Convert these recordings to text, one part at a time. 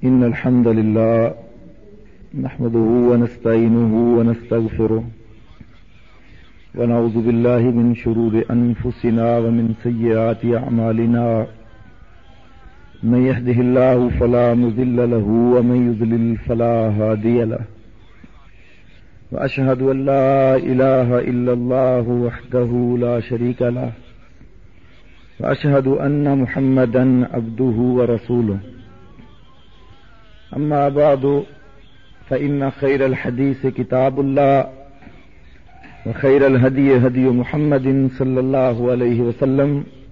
إن الحمد لله نحمده ونستعينه ونستغفره ونعوذ بالله من شرور أنفسنا ومن سيئات أعمالنا من يهده الله فلا مضل له ومن يضلل فلا هادي له وأشهد أن لا إله إلا الله وحده لا شريك له وأشهد أن محمدا عبده ورسوله أما بعد فإن خير الحديث كتاب الله وخير الهدي هدي محمد صلى الله عليه وسلم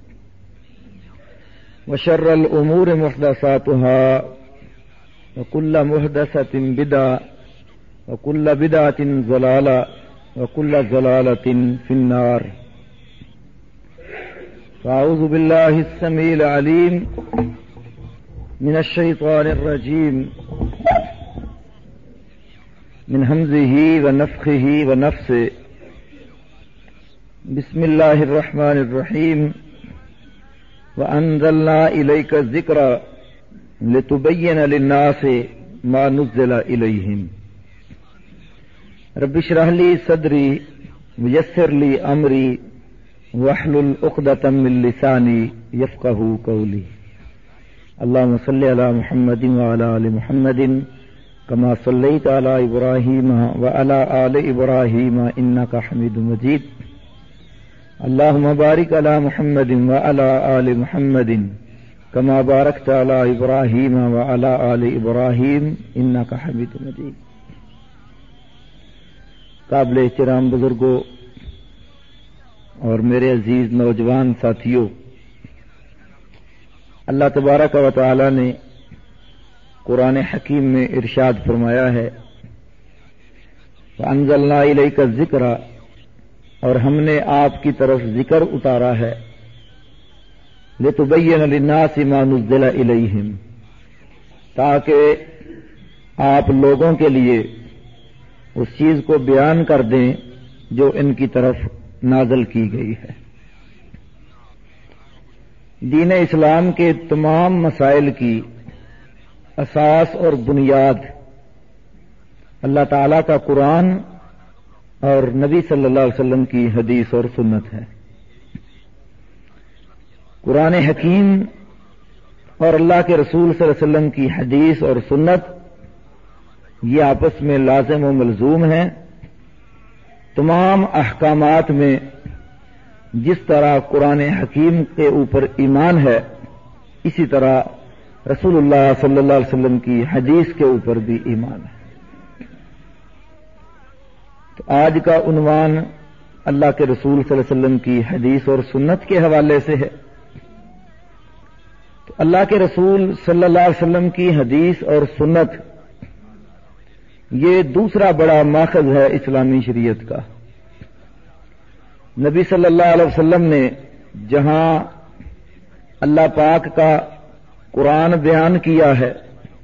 وشر الأمور محدثاتها وكل محدثة بدعة وكل بدعة ضلالة وكل ضلالة في النار. فأعوذ بالله السميع العليم من الشيطان الرجيم من همزه ونفخه ونفثه. بسم الله الرحمن الرحيم. وأنزلنا إليك الذكر لتبين للناس ما نزل إليهم. رب اشرح لي صدري ويسر لي أمري واحلل عقدة من لساني يفقهوا قولي. اللهم صل على محمد وعلى آل محمد كما صليت على إبراهيم وعلى آل إبراهيم إنك حميد مجيد. اللهم بارك على محمد وعلى آل محمد كما باركت على إبراهيم وعلى آل إبراهيم إنك حميد مجيد. قابل احترام بزرگوں اور میرے عزیز نوجوان ساتھیوں، اللہ تبارک و تعالی نے قرآن حکیم میں ارشاد فرمایا ہے وَأَنزَلْنَا إِلَيْكَ الذِّكْرَ، اور ہم نے آپ کی طرف ذکر اتارا ہے لِتُبَيِّنَ لِلنَّاسِ مَا نُزِّلَ إِلَيْهِمْ، تاکہ آپ لوگوں کے لیے اس چیز کو بیان کر دیں جو ان کی طرف نازل کی گئی ہے۔ دین اسلام کے تمام مسائل کی اساس اور بنیاد اللہ تعالی کا قرآن اور نبی صلی اللہ علیہ وسلم کی حدیث اور سنت ہے۔ قرآن حکیم اور اللہ کے رسول صلی اللہ علیہ وسلم کی حدیث اور سنت یہ آپس میں لازم و ملزوم ہیں۔ تمام احکامات میں جس طرح قرآن حکیم کے اوپر ایمان ہے، اسی طرح رسول اللہ صلی اللہ علیہ وسلم کی حدیث کے اوپر بھی ایمان ہے۔ تو آج کا عنوان اللہ کے رسول صلی اللہ علیہ وسلم کی حدیث اور سنت کے حوالے سے ہے۔ تو اللہ کے رسول صلی اللہ علیہ وسلم کی حدیث اور سنت یہ دوسرا بڑا ماخذ ہے اسلامی شریعت کا۔ نبی صلی اللہ علیہ وسلم نے جہاں اللہ پاک کا قرآن بیان کیا ہے،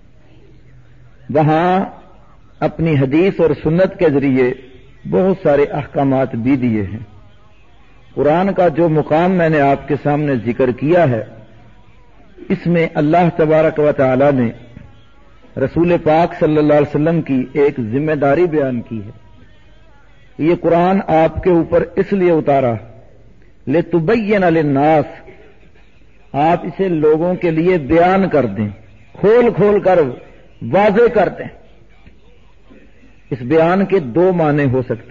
وہاں اپنی حدیث اور سنت کے ذریعے بہت سارے احکامات بھی دیے ہیں۔ قرآن کا جو مقام میں نے آپ کے سامنے ذکر کیا ہے، اس میں اللہ تبارک و تعالی نے رسول پاک صلی اللہ علیہ وسلم کی ایک ذمہ داری بیان کی ہے۔ یہ قرآن آپ کے اوپر اس لیے اتارا لِتُبَيِّنَ لِلنَّاسِ، آپ اسے لوگوں کے لیے بیان کر دیں، کھول کھول کر واضح کر دیں۔ اس بیان کے دو معنی ہو سکتے۔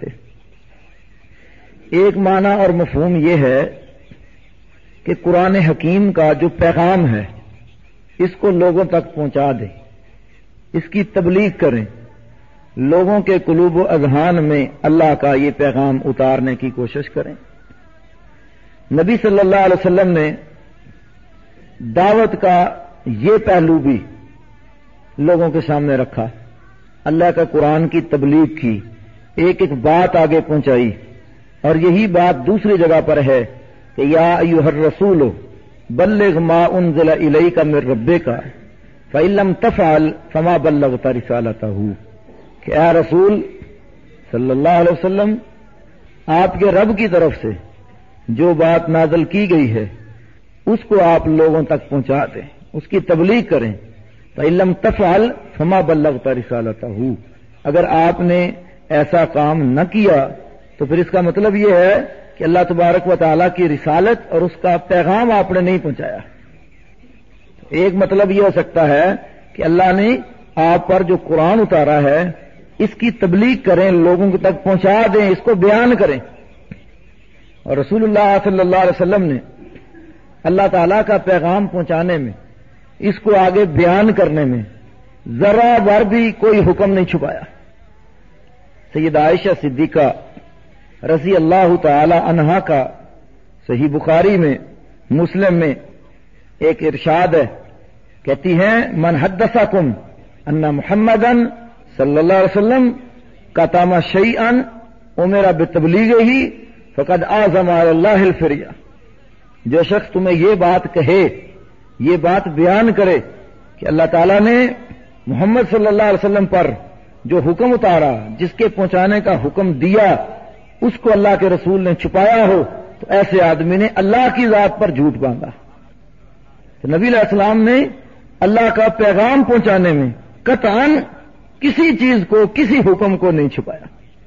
ایک معنی اور مفہوم یہ ہے کہ قرآن حکیم کا جو پیغام ہے اس کو لوگوں تک پہنچا دیں، اس کی تبلیغ کریں، لوگوں کے قلوب و اذہان میں اللہ کا یہ پیغام اتارنے کی کوشش کریں۔ نبی صلی اللہ علیہ وسلم نے دعوت کا یہ پہلو بھی لوگوں کے سامنے رکھا، اللہ کا قرآن کی تبلیغ کی، ایک ایک بات آگے پہنچائی، اور یہی بات دوسری جگہ پر ہے کہ یا ایھا الرسول بلغ ما انزل الیک من ربک فإن لم تفعل فما بلغت رسالتہ، کہ اے رسول صلی اللہ علیہ وسلم، آپ کے رب کی طرف سے جو بات نازل کی گئی ہے اس کو آپ لوگوں تک پہنچا دیں، اس کی تبلیغ کریں۔ فَإِن تَفْعَلْ فَمَا بَلَّغْتَ رِسَالَتَهُ، اگر آپ نے ایسا کام نہ کیا تو پھر اس کا مطلب یہ ہے کہ اللہ تبارک و تعالیٰ کی رسالت اور اس کا پیغام آپ نے نہیں پہنچایا۔ ایک مطلب یہ ہو سکتا ہے کہ اللہ نے آپ پر جو قرآن اتارا ہے اس کی تبلیغ کریں، لوگوں تک پہنچا دیں، اس کو بیان کریں۔ اور رسول اللہ صلی اللہ علیہ وسلم نے اللہ تعالیٰ کا پیغام پہنچانے میں، اس کو آگے بیان کرنے میں ذرا بھر بھی کوئی حکم نہیں چھپایا۔ سیدہ عائشہ صدیقہ رضی اللہ تعالی عنہا کا صحیح بخاری میں، مسلم میں ایک ارشاد ہے، کہتی ہیں من حدثکم ان محمدا صلی اللہ علیہ وسلم کتم شیئا امر بتبلیغہ فقد اعظم علی اللہ الفریہ، جو شخص تمہیں یہ بات کہے، یہ بات بیان کرے کہ اللہ تعالیٰ نے محمد صلی اللہ علیہ وسلم پر جو حکم اتارا، جس کے پہنچانے کا حکم دیا، اس کو اللہ کے رسول نے چھپایا ہو تو ایسے آدمی نے اللہ کی ذات پر جھوٹ باندھا۔ تو نبی علیہ السلام نے اللہ کا پیغام پہنچانے میں قطعاً کسی چیز کو، کسی حکم کو نہیں چھپایا،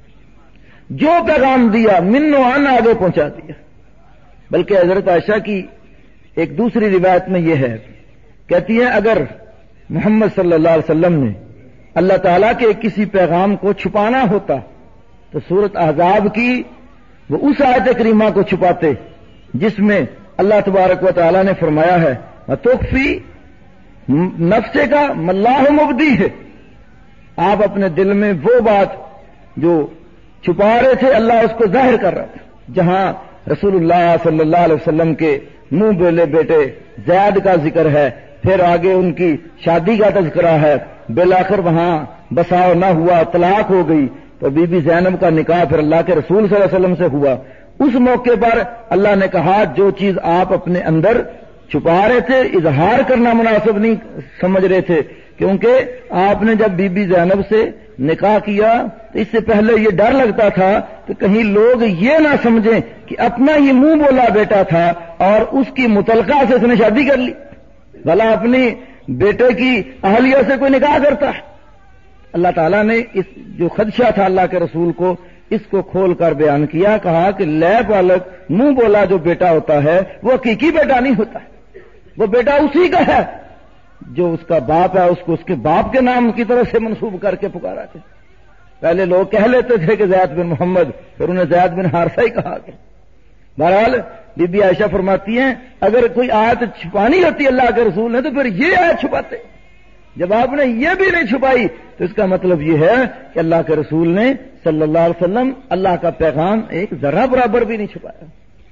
جو پیغام دیا من و عن آگے پہنچا دیا۔ بلکہ حضرت عائشہ کی ایک دوسری روایت میں یہ ہے، کہتی ہے اگر محمد صلی اللہ علیہ وسلم نے اللہ تعالیٰ کے کسی پیغام کو چھپانا ہوتا تو سورۃ احزاب کی وہ اس آیت کریمہ کو چھپاتے جس میں اللہ تبارک و تعالیٰ نے فرمایا ہے وَتُخْفِي نَفْسَكَ مَا اللَّهُ مُبْدِيهِ، آپ اپنے دل میں وہ بات جو چھپا رہے تھے اللہ اس کو ظاہر کر رہا تھا۔ جہاں رسول اللہ صلی اللہ علیہ وسلم کے منہ بولے بیٹے زید کا ذکر ہے، پھر آگے ان کی شادی کا تذکرہ ہے، بالآخر وہاں بساؤ نہ ہوا، طلاق ہو گئی، تو بی بی زینب کا نکاح پھر اللہ کے رسول صلی اللہ علیہ وسلم سے ہوا۔ اس موقع پر اللہ نے کہا جو چیز آپ اپنے اندر چھپا رہے تھے، اظہار کرنا مناسب نہیں سمجھ رہے تھے، کیونکہ آپ نے جب بی بی زینب سے نکاح کیا تو اس سے پہلے یہ ڈر لگتا تھا کہ کہیں لوگ یہ نہ سمجھیں کہ اپنا یہ منہ بولا بیٹا تھا اور اس کی متعلقہ سے اس نے شادی کر لی، بھلا اپنی بیٹے کی اہلیہ سے کوئی نکاح کرتا ہے۔ اللہ تعالیٰ نے اس جو خدشہ تھا اللہ کے رسول کو، اس کو کھول کر بیان کیا، کہا کہ لے پالک منہ بولا جو بیٹا ہوتا ہے وہ حقیقی بیٹا نہیں ہوتا، وہ بیٹا اسی کا ہے جو اس کا باپ ہے، اس کو اس کے باپ کے نام کی طرف سے منسوب کر کے پکارا تھا۔ پہلے لوگ کہہ لیتے تھے کہ زید بن محمد، پھر انہیں زید بن حارثہ ہی کہا گیا۔ بہرحال بی بی عائشہ فرماتی ہیں اگر کوئی آیت چھپانی ہوتی اللہ کے رسول نے تو پھر یہ آیت چھپاتے، جب آپ نے یہ بھی نہیں چھپائی تو اس کا مطلب یہ ہے کہ اللہ کے رسول نے صلی اللہ علیہ وسلم اللہ کا پیغام ایک ذرہ برابر بھی نہیں چھپایا۔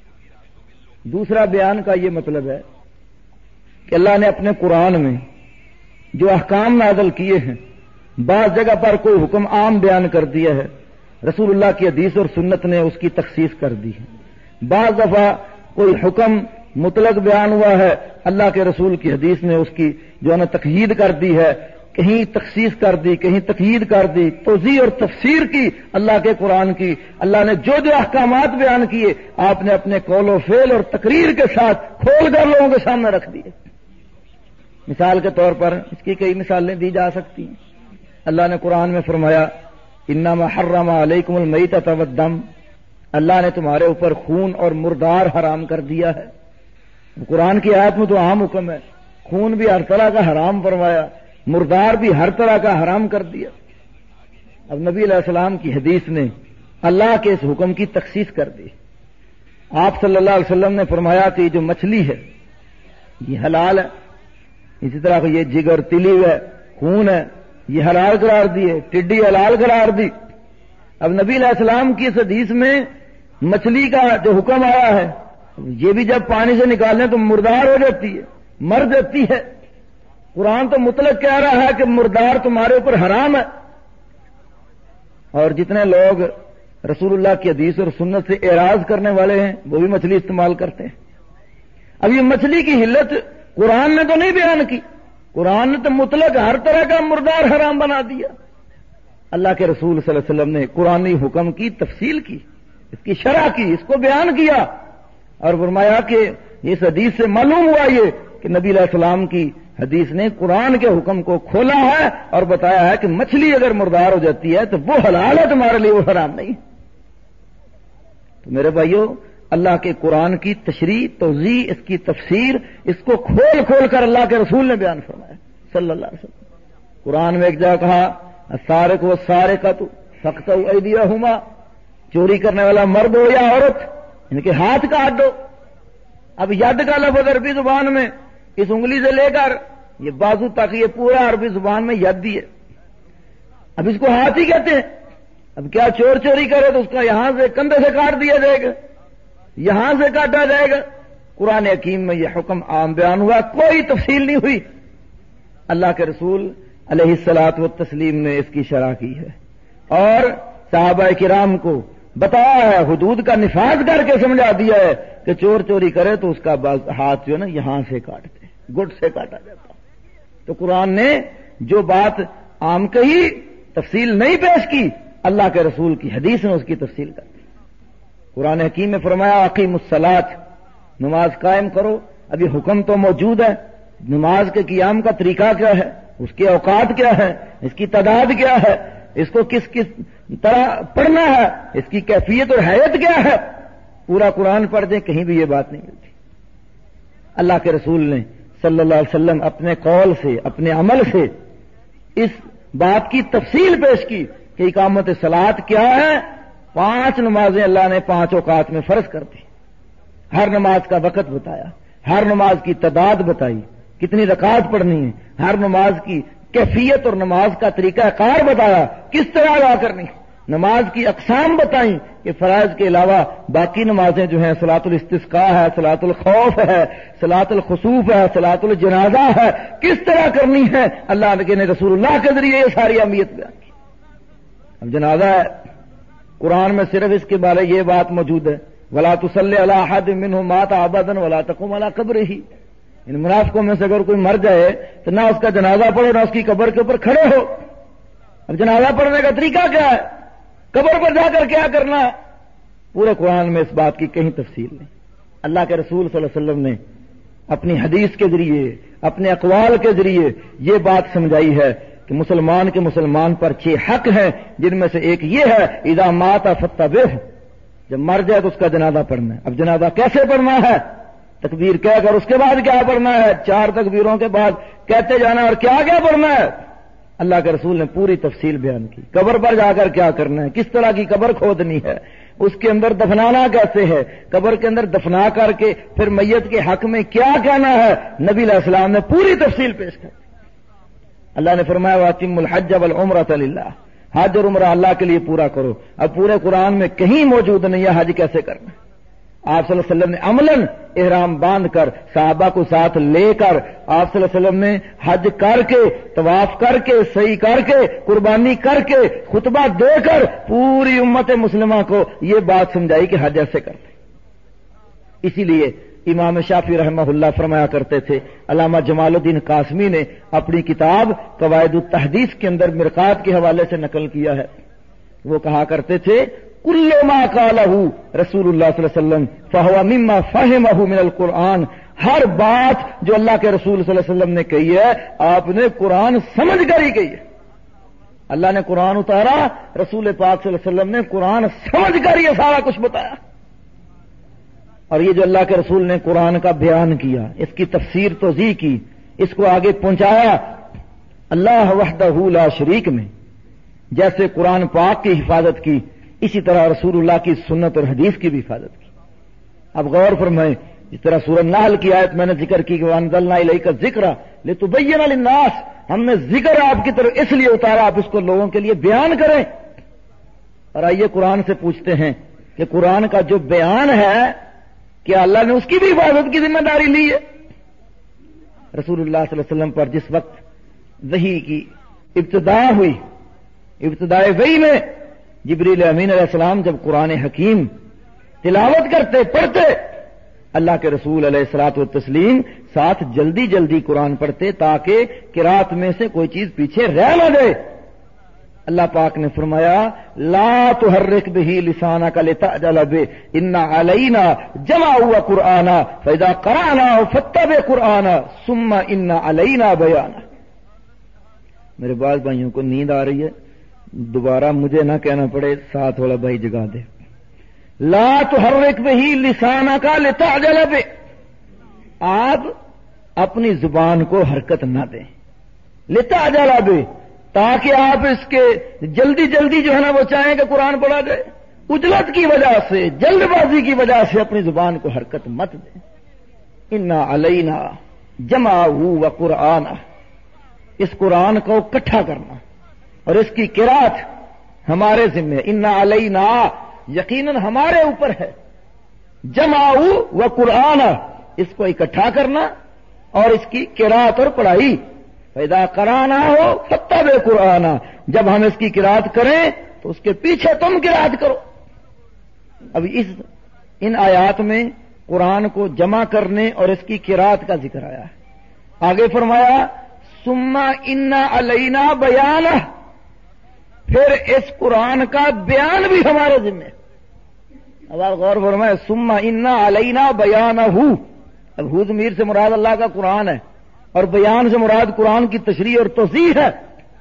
دوسرا بیان کا یہ مطلب ہے کہ اللہ نے اپنے قرآن میں جو احکام نازل کیے ہیں، بعض جگہ پر کوئی حکم عام بیان کر دیا ہے، رسول اللہ کی حدیث اور سنت نے اس کی تخصیص کر دی ہے۔ بعض دفعہ کوئی حکم مطلق بیان ہوا ہے، اللہ کے رسول کی حدیث نے اس کی جو ہے نا تقیید کر دی ہے، کہیں تخصیص کر دی، کہیں تقیید کر دی، توضیح اور تفسیر کی اللہ کے قرآن کی۔ اللہ نے جو جو احکامات بیان کیے آپ نے اپنے قول و فعل اور تقریر کے ساتھ کھول کر لوگوں کے سامنے رکھ دیے۔ مثال کے طور پر اس کی کئی مثالیں دی جا سکتی ہیں۔ اللہ نے قرآن میں فرمایا انما حرم علیکم المیتۃ والدم، اللہ نے تمہارے اوپر خون اور مردار حرام کر دیا ہے۔ قرآن کی آیت میں تو عام حکم ہے، خون بھی ہر طرح کا حرام فرمایا، مردار بھی ہر طرح کا حرام کر دیا۔ اب نبی علیہ السلام کی حدیث نے اللہ کے اس حکم کی تخصیص کر دی۔ آپ صلی اللہ علیہ وسلم نے فرمایا کہ یہ جو مچھلی ہے یہ حلال ہے، اسی طرح یہ جگر تلی ہے، خون ہے، یہ حلال قرار دی ہے، ٹڈی حلال قرار دی۔ اب نبی علیہ السلام کی اس حدیث میں مچھلی کا جو حکم آیا ہے یہ بھی جب پانی سے نکالنے تو مردار ہو جاتی ہے، مر جاتی ہے۔ قرآن تو مطلق کہہ رہا ہے کہ مردار تمہارے اوپر حرام ہے، اور جتنے لوگ رسول اللہ کی حدیث اور سنت سے اعراض کرنے والے ہیں وہ بھی مچھلی استعمال کرتے ہیں۔ اب یہ مچھلی کی حلت قرآن نے تو نہیں بیان کی، قرآن نے تو مطلق ہر طرح کا مردار حرام بنا دیا۔ اللہ کے رسول صلی اللہ علیہ وسلم نے قرآنی حکم کی تفصیل کی، اس کی شرح کی، اس کو بیان کیا اور فرمایا کہ اس حدیث سے معلوم ہوا یہ کہ نبی علیہ السلام کی حدیث نے قرآن کے حکم کو کھولا ہے اور بتایا ہے کہ مچھلی اگر مردار ہو جاتی ہے تو وہ حلال ہے تمہارے لیے، وہ حرام نہیں۔ تو میرے بھائیوں، اللہ کے قرآن کی تشریح، توضیح، اس کی تفسیر، اس کو کھول کھول کر اللہ کے رسول نے بیان فرمایا صلی اللہ علیہ وسلم۔ قرآن میں ایک جگہ کہا السارق والسارقۃ فاقطعوا ایدیہما، چوری کرنے والا مرد ہو یا عورت ان کے ہاتھ کاٹ دو۔ اب ید کا لفظ عربی زبان میں اس انگلی سے لے کر یہ بازو تک یہ پورا عربی زبان میں ید ہی ہے، اب اس کو ہاتھ ہی کہتے ہیں۔ اب کیا چور چوری کرے تو اس کا یہاں سے کندھے سے کاٹ دیا جائے گا، یہاں سے کاٹا جائے گا؟ قرآن حکیم میں یہ حکم عام بیان ہوا، کوئی تفصیل نہیں ہوئی۔ اللہ کے رسول علیہ الصلوۃ والتسلیم نے اس کی شرح کی ہے اور صحابہ کرام کو بتایا ہے، حدود کا نفاذ کر کے سمجھا دیا ہے کہ چور چوری کرے تو اس کا ہاتھ جو ہے نا یہاں سے کاٹتے، گٹ سے کاٹا جاتا۔ تو قرآن نے جو بات عام کہی، تفصیل نہیں پیش کی، اللہ کے رسول کی حدیث نے اس کی تفصیل کر دی۔ قرآن حکیم میں فرمایا اقیموا الصلاۃ، نماز قائم کرو۔ ابھی حکم تو موجود ہے، نماز کے قیام کا طریقہ کیا ہے، اس کے اوقات کیا ہے، اس کی تعداد کیا ہے، اس کو کس کس طرح پڑھنا ہے، اس کی کیفیت اور حیت کیا ہے، پورا قرآن پڑھ دیں کہیں بھی یہ بات نہیں ملتی۔ اللہ کے رسول نے صلی اللہ علیہ وسلم اپنے قول سے، اپنے عمل سے اس بات کی تفصیل پیش کی کہ اقامت صلاۃ کیا ہے۔ 5 نمازیں اللہ نے 5 اوقات میں فرض کر دی، ہر نماز کا وقت بتایا، ہر نماز کی تعداد بتائی، کتنی رکعات پڑھنی ہے، ہر نماز کی کیفیت اور نماز کا طریقہ کار بتایا، کس طرح ادا کرنی، نماز کی اقسام بتائیں کہ فرائض کے علاوہ باقی نمازیں جو ہیں، صلاۃ الاستسقاء ہے، صلاۃ الخوف ہے، صلاۃ الخسوف ہے، صلاۃ الجنازہ ہے، کس طرح کرنی ہے، اللہ نے رسول اللہ کے ذریعے یہ ساری اہمیت بیان کی۔ اب جنازہ ہے، قرآن میں صرف اس کے بارے یہ بات موجود ہے وَلَا تُصَلِّ عَلَىٰ أَحَدٍ مِّنْهُمْ مَاتَ أَبَدًا وَلَا تَقُمْ عَلَىٰ قَبْرِهِ۔ ان منافقوں میں سے اگر کوئی مر جائے تو نہ اس کا جنازہ پڑھو، نہ اس کی قبر کے اوپر کھڑے ہو۔ اب جنازہ پڑھنے کا طریقہ کیا ہے، قبر پر جا کر کیا کرنا ہے، پورے قرآن میں اس بات کی کہیں تفصیل نہیں۔ اللہ کے رسول صلی اللہ علیہ وسلم نے اپنی حدیث کے ذریعے، اپنے اقوال کے ذریعے یہ بات سمجھائی ہے کہ مسلمان کے مسلمان پر 6 حق ہیں، جن میں سے ایک یہ ہے اذا مات فاتبعه، جب مر جائے تو اس کا جنازہ پڑھنا ہے۔ اب جنازہ کیسے پڑھنا ہے، تکبیر کہہ کر اس کے بعد کیا پڑھنا ہے، 4 تکبیروں کے بعد کہتے جانا اور کیا کیا پڑھنا ہے، اللہ کے رسول نے پوری تفصیل بیان کی۔ قبر پر جا کر کیا کرنا ہے، کس طرح کی قبر کھودنی ہے، اس کے اندر دفنانا کیسے ہے، قبر کے اندر دفنا کر کے پھر میت کے حق میں کیا کہنا ہے، نبی علیہ السلام نے پوری تفصیل پیش کی۔ اللہ نے فرمایا وَأَتِمُّوا الْحَجَّ وَالْعُمْرَةَ لِلَّهِ، حج اور عمرہ اللہ کے لیے پورا کرو۔ اب پورے قرآن میں کہیں موجود نہیں ہے حج کیسے کرنا ہے۔ آپ صلی اللہ علیہ وسلم نے عملاً احرام باندھ کر صحابہ کو ساتھ لے کر آپ صلی اللہ علیہ وسلم نے حج کر کے، طواف کر کے، سعی کر کے، قربانی کر کے، خطبہ دے کر پوری امت مسلمہ کو یہ بات سمجھائی کہ حج ایسے کرتے۔ اسی لیے امام شافعی رحمہ اللہ فرمایا کرتے تھے، علامہ جمال الدین قاسمی نے اپنی کتاب قواعد التحدیث کے اندر مرقات کے حوالے سے نقل کیا ہے، وہ کہا کرتے تھے کل ما قالہ رسول اللہ صلی اللہ علیہ وسلم فہو مما فہمہ من القرآن، ہر بات جو اللہ کے رسول صلی اللہ علیہ وسلم نے کہی ہے آپ نے قرآن سمجھ کر ہی کہی ہے۔ اللہ نے قرآن اتارا، رسول پاک صلی اللہ علیہ وسلم نے قرآن سمجھ کر یہ سارا کچھ بتایا۔ اور یہ جو اللہ کے رسول نے قرآن کا بیان کیا، اس کی تفسیر توضیح کی، اس کو آگے پہنچایا، اللہ وحدہ لا شریک میں جیسے قرآن پاک کی حفاظت کی، اسی طرح رسول اللہ کی سنت اور حدیث کی بھی حفاظت کی۔ اب غور فرمائیں، جس طرح سورہ نحل کی آیت میں نے ذکر کی کہ وَأَنزَلْنَا إِلَيْكَ الذِّكْرَ لِتُبَيِّنَ لِلنَّاسِ، ہم نے ذکر آپ کی طرف اس لیے اتارا آپ اس کو لوگوں کے لیے بیان کریں۔ اور آئیے قرآن سے پوچھتے ہیں کہ قرآن کا جو بیان ہے کیا اللہ نے اس کی بھی حفاظت کی ذمہ داری لی ہے؟ رسول اللہ صلی اللہ علیہ وسلم پر جس وقت وحی کی ابتدا ہوئی، ابتدائے وحی میں جبریل امین علیہ السلام جب قرآن حکیم تلاوت کرتے، پڑھتے، اللہ کے رسول علیہ الصلوۃ والتسلیم ساتھ جلدی جلدی قرآن پڑھتے تاکہ قرات میں سے کوئی چیز پیچھے رہ نہ جائے۔ اللہ پاک نے فرمایا لا تحرک به لسانک لتعجل به ان علینا جمع ہوا قرآنا فاذا قرأناه فاتبع قرآنا ثم ان علینا بیانا. میرے بعض بھائیوں کو نیند آ رہی ہے، دوبارہ مجھے نہ کہنا پڑے، ساتھ والا بھائی جگا دے. لا تحرک به لسانک لتعجل به، آپ اپنی زبان کو حرکت نہ دیں. لتعجل به، تاکہ آپ اس کے جلدی جلدی جو ہے نا وہ چاہیں کہ قرآن پڑھا جائے. عجلت کی وجہ سے، جلد بازی کی وجہ سے اپنی زبان کو حرکت مت دیں. انا علینا جمعہ و قرآن، اس قرآن کو اکٹھا کرنا اور اس کی قرات ہمارے ذمہ. انا علینا، یقیناً ہمارے اوپر ہے. جمعہ و قرآن، اس کو اکٹھا کرنا اور اس کی قرات اور پڑھائی. فَإِذَا قَرَأْنَاهُ فَاتَّبِعْ قُرْآنَهُ، جب ہم اس کی قرات کریں تو اس کے پیچھے تم قرات کرو. اب ان آیات میں قرآن کو جمع کرنے اور اس کی قرات کا ذکر آیا ہے. آگے فرمایا ثُمَّ إِنَّ عَلَيْنَا بَيَانَهُ، پھر اس قرآن کا بیان بھی ہمارے ذمہ. اب آپ غور فرمائیں، ثُمَّ إِنَّ عَلَيْنَا بَيَانَهُ، اب ہو ضمیر سے مراد اللہ کا قرآن ہے اور بیان سے مراد قرآن کی تشریح اور توضیح ہے.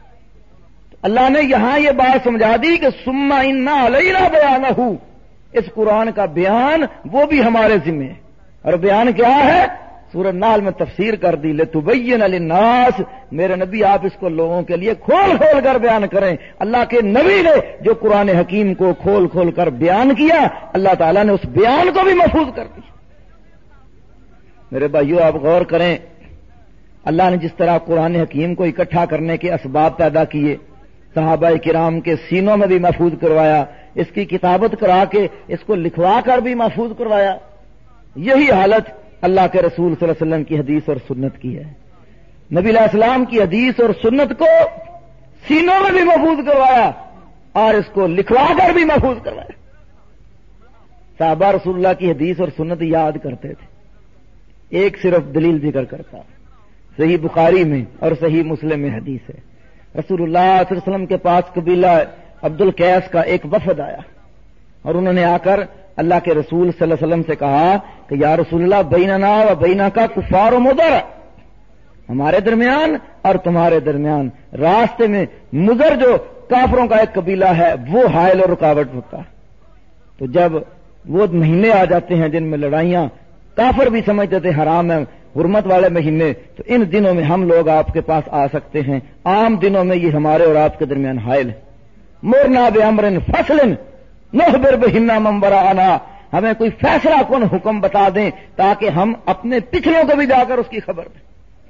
اللہ نے یہاں یہ بات سمجھا دی کہ ثم انا علینا بیانہ، اس قرآن کا بیان وہ بھی ہمارے ذمہ ہے. اور بیان کیا ہے؟ سورہ نحل میں تفسیر کر دی. لتبین للناس، میرے نبی آپ اس کو لوگوں کے لیے کھول کھول کر بیان کریں. اللہ کے نبی نے جو قرآن حکیم کو کھول کھول کر بیان کیا، اللہ تعالیٰ نے اس بیان کو بھی محفوظ کر دیا. میرے بھائیو آپ غور کریں، اللہ نے جس طرح قرآن حکیم کو اکٹھا کرنے کے اسباب پیدا کیے، صحابہ کرام کے سینوں میں بھی محفوظ کروایا، اس کی کتابت کرا کے اس کو لکھوا کر بھی محفوظ کروایا. یہی حالت اللہ کے رسول صلی اللہ علیہ وسلم کی حدیث اور سنت کی ہے. نبی علیہ السلام کی حدیث اور سنت کو سینوں میں بھی محفوظ کروایا اور اس کو لکھوا کر بھی محفوظ کروایا. صحابہ رسول اللہ کی حدیث اور سنت یاد کرتے تھے. ایک صرف دلیل ذکر کرتا، صحیح بخاری میں اور صحیح مسلم میں حدیث ہے. رسول اللہ صلی اللہ علیہ وسلم کے پاس قبیلہ عبد القیس کا ایک وفد آیا اور انہوں نے آ کر اللہ کے رسول صلی اللہ علیہ وسلم سے کہا کہ یا رسول اللہ بیننا و بینکا کفار و مضر، ہمارے درمیان اور تمہارے درمیان راستے میں مضر جو کافروں کا ایک قبیلہ ہے وہ حائل اور رکاوٹ ہوتا ہے. تو جب وہ مہینے آ جاتے ہیں جن میں لڑائیاں کافر بھی سمجھتے تھے حرام ہے، حرمت والے مہینے، تو ان دنوں میں ہم لوگ آپ کے پاس آ سکتے ہیں. عام دنوں میں یہ ہمارے اور آپ کے درمیان حائل ہے. مرنا بامر فصل نخبر بہن من وراءنا، ہمیں کوئی فیصلہ کن حکم بتا دیں تاکہ ہم اپنے پچھلوں کو بھی جا کر اس کی خبر دیں.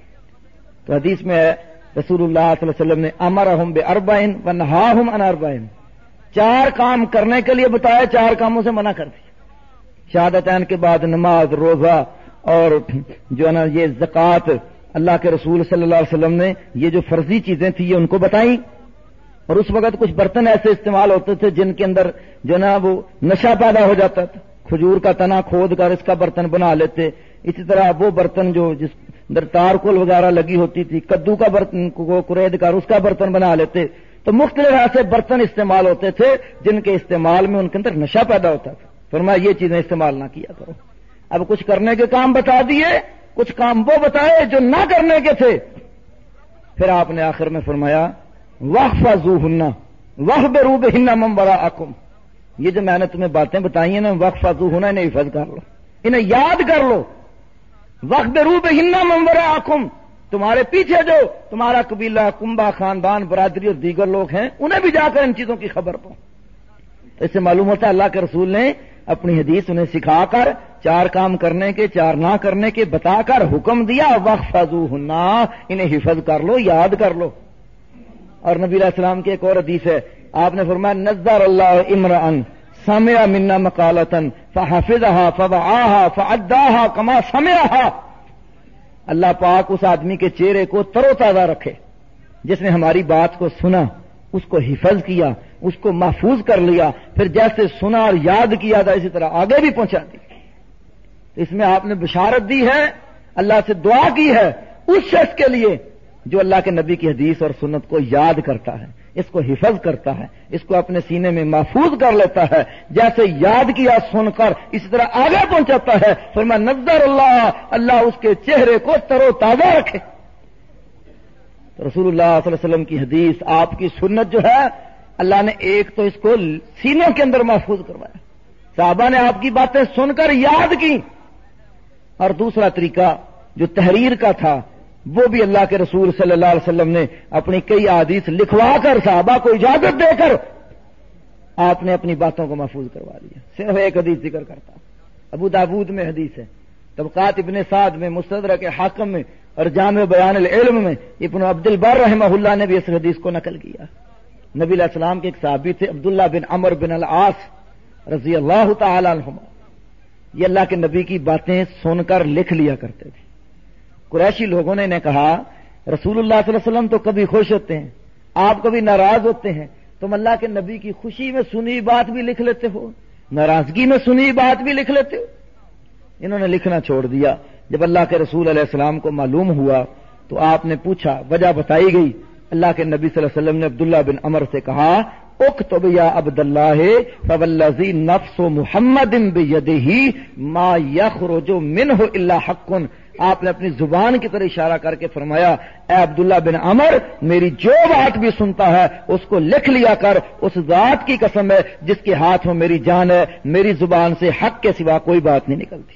تو حدیث میں ہے رسول اللہ صلی اللہ علیہ وسلم نے امرہم باربعین ونہاہم عن اربعین، 4 کام کرنے کے لیے بتایا، 4 کاموں سے منع کر دیا. شہادتین کے بعد نماز، روزہ اور جو ہے نا یہ زکوٰۃ، اللہ کے رسول صلی اللہ علیہ وسلم نے یہ جو فرضی چیزیں تھیں یہ ان کو بتائیں. اور اس وقت کچھ برتن ایسے استعمال ہوتے تھے جن کے اندر جو نا وہ نشہ پیدا ہو جاتا تھا. کھجور کا تنا کھود کر اس کا برتن بنا لیتے. اسی طرح وہ برتن جو جس اندر تارکول وغیرہ لگی ہوتی تھی، کدو کا برتن کو کرید کر اس کا برتن بنا لیتے. تو مختلف ایسے برتن استعمال ہوتے تھے جن کے استعمال میں ان کے اندر نشہ پیدا ہوتا تھا. فرمایا یہ چیزیں استعمال نہ کیا کرو. اب کچھ کرنے کے کام بتا دیے، کچھ کام وہ بتائے جو نہ کرنے کے تھے. پھر آپ نے آخر میں فرمایا واحفظوہن واخبروا بہن من وراءکم، یہ جو میں نے تمہیں باتیں بتائی ہیں نا، واحفظوہن، انہیں حفظ کر لو، انہیں یاد کر لو. واخبروا بہن من وراءکم، تمہارے پیچھے جو تمہارا قبیلہ، کنبہ، خاندان، برادری اور دیگر لوگ ہیں انہیں بھی جا کر ان چیزوں کی خبر دو. اس سے معلوم ہوتا ہے اللہ کے رسول نے اپنی حدیث انہیں سکھا کر 4 کام کرنے کے، 4 نہ کرنے کے بتا کر حکم دیا واحفظوہن، انہیں حفظ کر لو، یاد کر لو. اور نبی علیہ السلام کی ایک اور حدیث ہے، آپ نے فرمایا نذر اللہ امرأ سمع منا مقالۃ فحفظها فوعاها فاداها كما سمعها، اللہ پاک اس آدمی کے چہرے کو تر و تازہ رکھے جس نے ہماری بات کو سنا، اس کو حفظ کیا، اس کو محفوظ کر لیا، پھر جیسے سنا اور یاد کیا تھا اسی طرح آگے بھی پہنچا دی. اس میں آپ نے بشارت دی ہے، اللہ سے دعا کی ہے اس شخص کے لیے جو اللہ کے نبی کی حدیث اور سنت کو یاد کرتا ہے، اس کو حفظ کرتا ہے، اس کو اپنے سینے میں محفوظ کر لیتا ہے، جیسے یاد کیا سن کر اسی طرح آگے پہنچاتا ہے، فرمایا نظر اللہ اس کے چہرے کو تر و تازہ رکھے۔ تو رسول اللہ صلی اللہ علیہ وسلم کی حدیث، آپ کی سنت جو ہے، اللہ نے ایک تو اس کو سینوں کے اندر محفوظ کروایا، صحابہ نے آپ کی باتیں سن کر یاد کی، اور دوسرا طریقہ جو تحریر کا تھا وہ بھی اللہ کے رسول صلی اللہ علیہ وسلم نے اپنی کئی احادیث لکھوا کر صحابہ کو اجازت دے کر آپ نے اپنی باتوں کو محفوظ کروا لیا۔ صرف ایک حدیث ذکر کرتا، ابو داود میں حدیث ہے، طبقات ابن سعد میں، مستدرک حاکم میں، اور جامع بیان العلم میں ابن عبد البر رحمہ اللہ نے بھی اس حدیث کو نقل کیا۔ نبی علیہ السلام کے ایک صحابی تھے عبداللہ بن عمر بن العاص رضی اللہ تعالی عنہما، یہ اللہ کے نبی کی باتیں سن کر لکھ لیا کرتے تھے۔ قریشی لوگوں نے انہیں کہا رسول اللہ صلی اللہ علیہ وسلم تو کبھی خوش ہوتے ہیں، آپ کبھی ناراض ہوتے ہیں، تم اللہ کے نبی کی خوشی میں سنی بات بھی لکھ لیتے ہو، ناراضگی میں سنی بات بھی لکھ لیتے ہو۔ انہوں نے لکھنا چھوڑ دیا۔ جب اللہ کے رسول علیہ السلام کو معلوم ہوا تو آپ نے پوچھا، وجہ بتائی گئی۔ اللہ کے نبی صلی اللہ علیہ وسلم نے عبداللہ بن عمر سے کہا اکتب یا عبداللہ فوالذی نفس محمد بیدہ ما یخرج منہ الا حق۔ آپ نے اپنی زبان کی طرح اشارہ کر کے فرمایا، اے عبداللہ بن عمر، میری جو بات بھی سنتا ہے اس کو لکھ لیا کر، اس ذات کی قسم ہے جس کے ہاتھ میں میری جان ہے، میری زبان سے حق کے سوا کوئی بات نہیں نکلتی۔